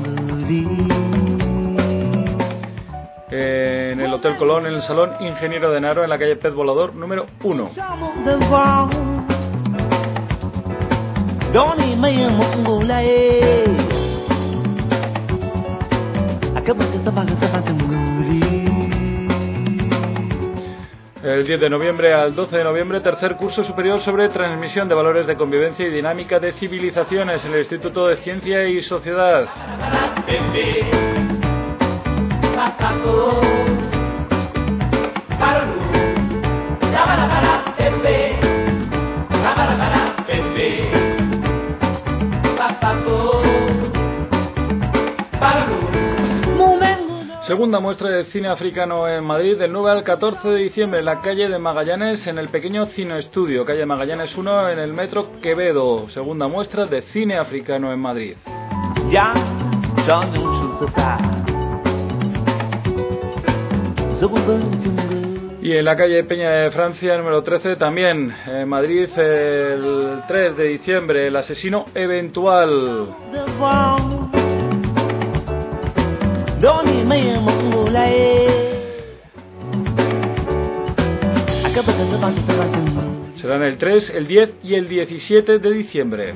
En el Hotel Colón, en el Salón Ingeniero de Enaro, en la calle Pez Volador número uno. El diez de noviembre al doce de noviembre, tercer curso superior sobre transmisión de valores de convivencia y dinámica de civilizaciones en el Instituto de Ciencia y Sociedad. Segunda muestra de cine africano en Madrid, del nueve al catorce de diciembre, en la calle de Magallanes, en el pequeño Cine Estudio, calle Magallanes uno, en el metro Quevedo. Segunda muestra de cine africano en Madrid. Ya, y en la calle Peña de Francia, número trece, también en Madrid, el tres de diciembre, El asesino eventual. Serán el tres, el diez y el diecisiete de diciembre.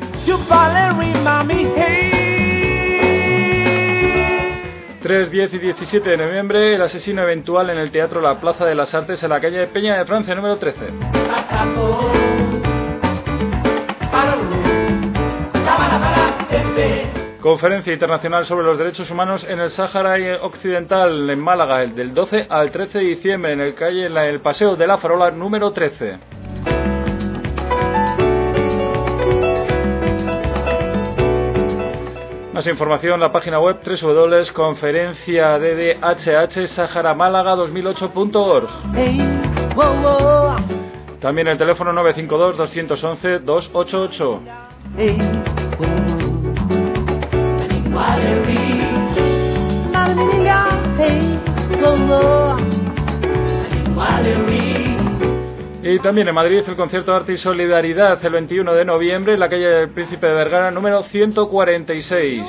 tres, diez y diecisiete de noviembre, El asesino eventual en el Teatro La Plaza de las Artes, en la calle Peña de Francia, número trece. Conferencia Internacional sobre los Derechos Humanos en el Sáhara Occidental, en Málaga, el del doce al trece de diciembre, en el calle, en el Paseo de la Farola número trece. Más información en la página web doble u doble u doble u punto conferencia d d h h sahara málaga dos mil ocho punto org. También el teléfono nueve cinco dos, dos uno uno, dos ocho ocho. Y también en Madrid el concierto de arte y solidaridad el veintiuno de noviembre en la calle del Príncipe de Vergara número ciento cuarenta y seis.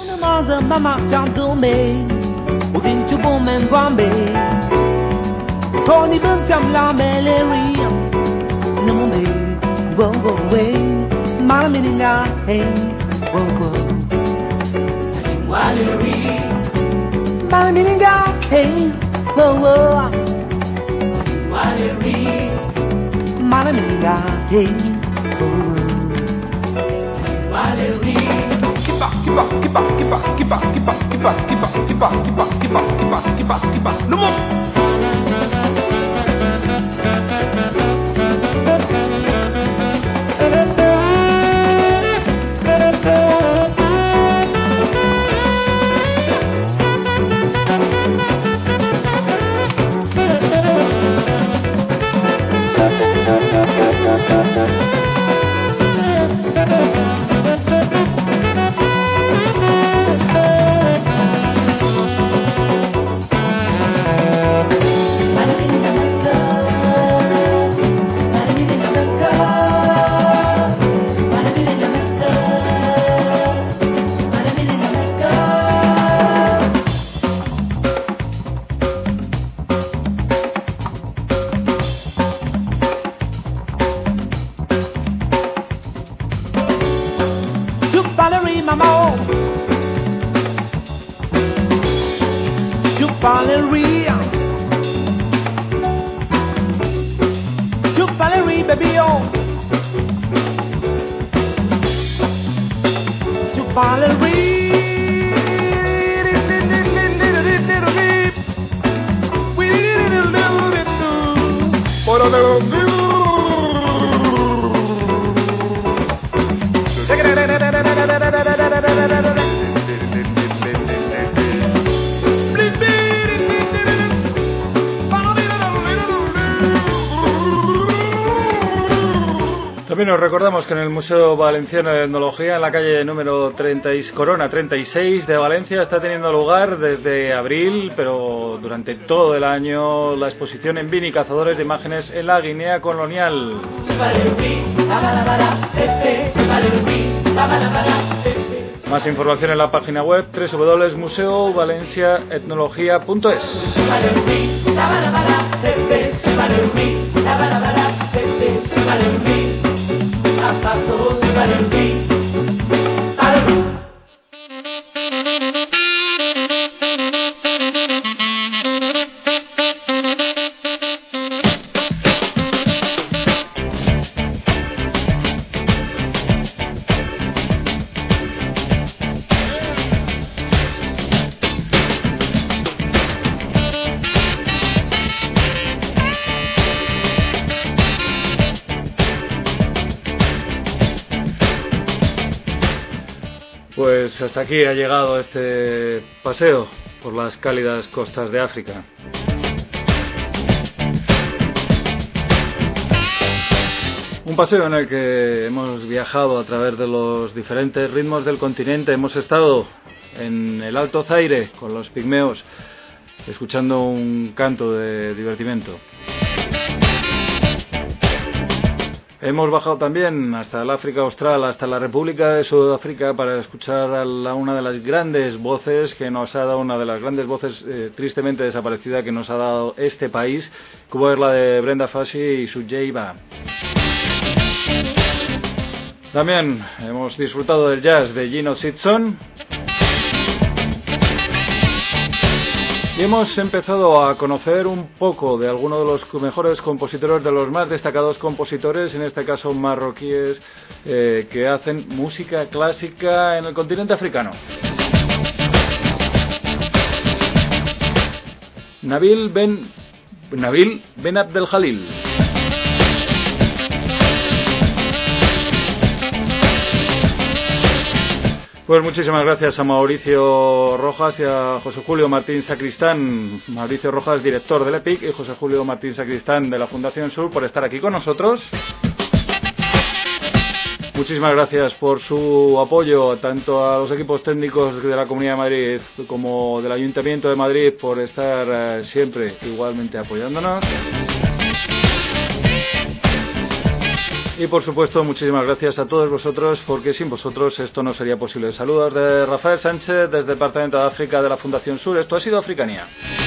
También os recordamos que en el Museo Valenciano de Etnología, en la calle número treinta y, Corona treinta y seis de Valencia, está teniendo lugar desde abril, pero durante todo el año, la exposición en Vini, cazadores de imágenes en la Guinea colonial. Más información en la página web doble u doble u doble u punto museo valencia etnología punto es. Pues hasta aquí ha llegado este paseo por las cálidas costas de África. Un paseo en el que hemos viajado a través de los diferentes ritmos del continente. Hemos estado en el Alto Zaire con los pigmeos, escuchando un canto de divertimento. Hemos bajado también hasta el África Austral, hasta la República de Sudáfrica, para escuchar a la, una de las grandes voces que nos ha dado, una de las grandes voces eh, tristemente desaparecida que nos ha dado este país, como es la de Brenda Fassie y su Jeiba. También hemos disfrutado del jazz de Gino Sitson. Y hemos empezado a conocer un poco de algunos de los mejores compositores, de los más destacados compositores, en este caso marroquíes, eh, que hacen música clásica en el continente africano. Nabil Ben, Nabil Ben Abdeljalil. Pues muchísimas gracias a Mauricio Rojas y a José Julio Martín Sacristán. Mauricio Rojas, director del EPIC, y José Julio Martín Sacristán de la Fundación Sur, por estar aquí con nosotros. Muchísimas gracias por su apoyo tanto a los equipos técnicos de la Comunidad de Madrid como del Ayuntamiento de Madrid, por estar eh, siempre igualmente apoyándonos. Y por supuesto, muchísimas gracias a todos vosotros, porque sin vosotros esto no sería posible. Saludos de Rafael Sánchez desde el Departamento de África de la Fundación Sur. Esto ha sido Africanía.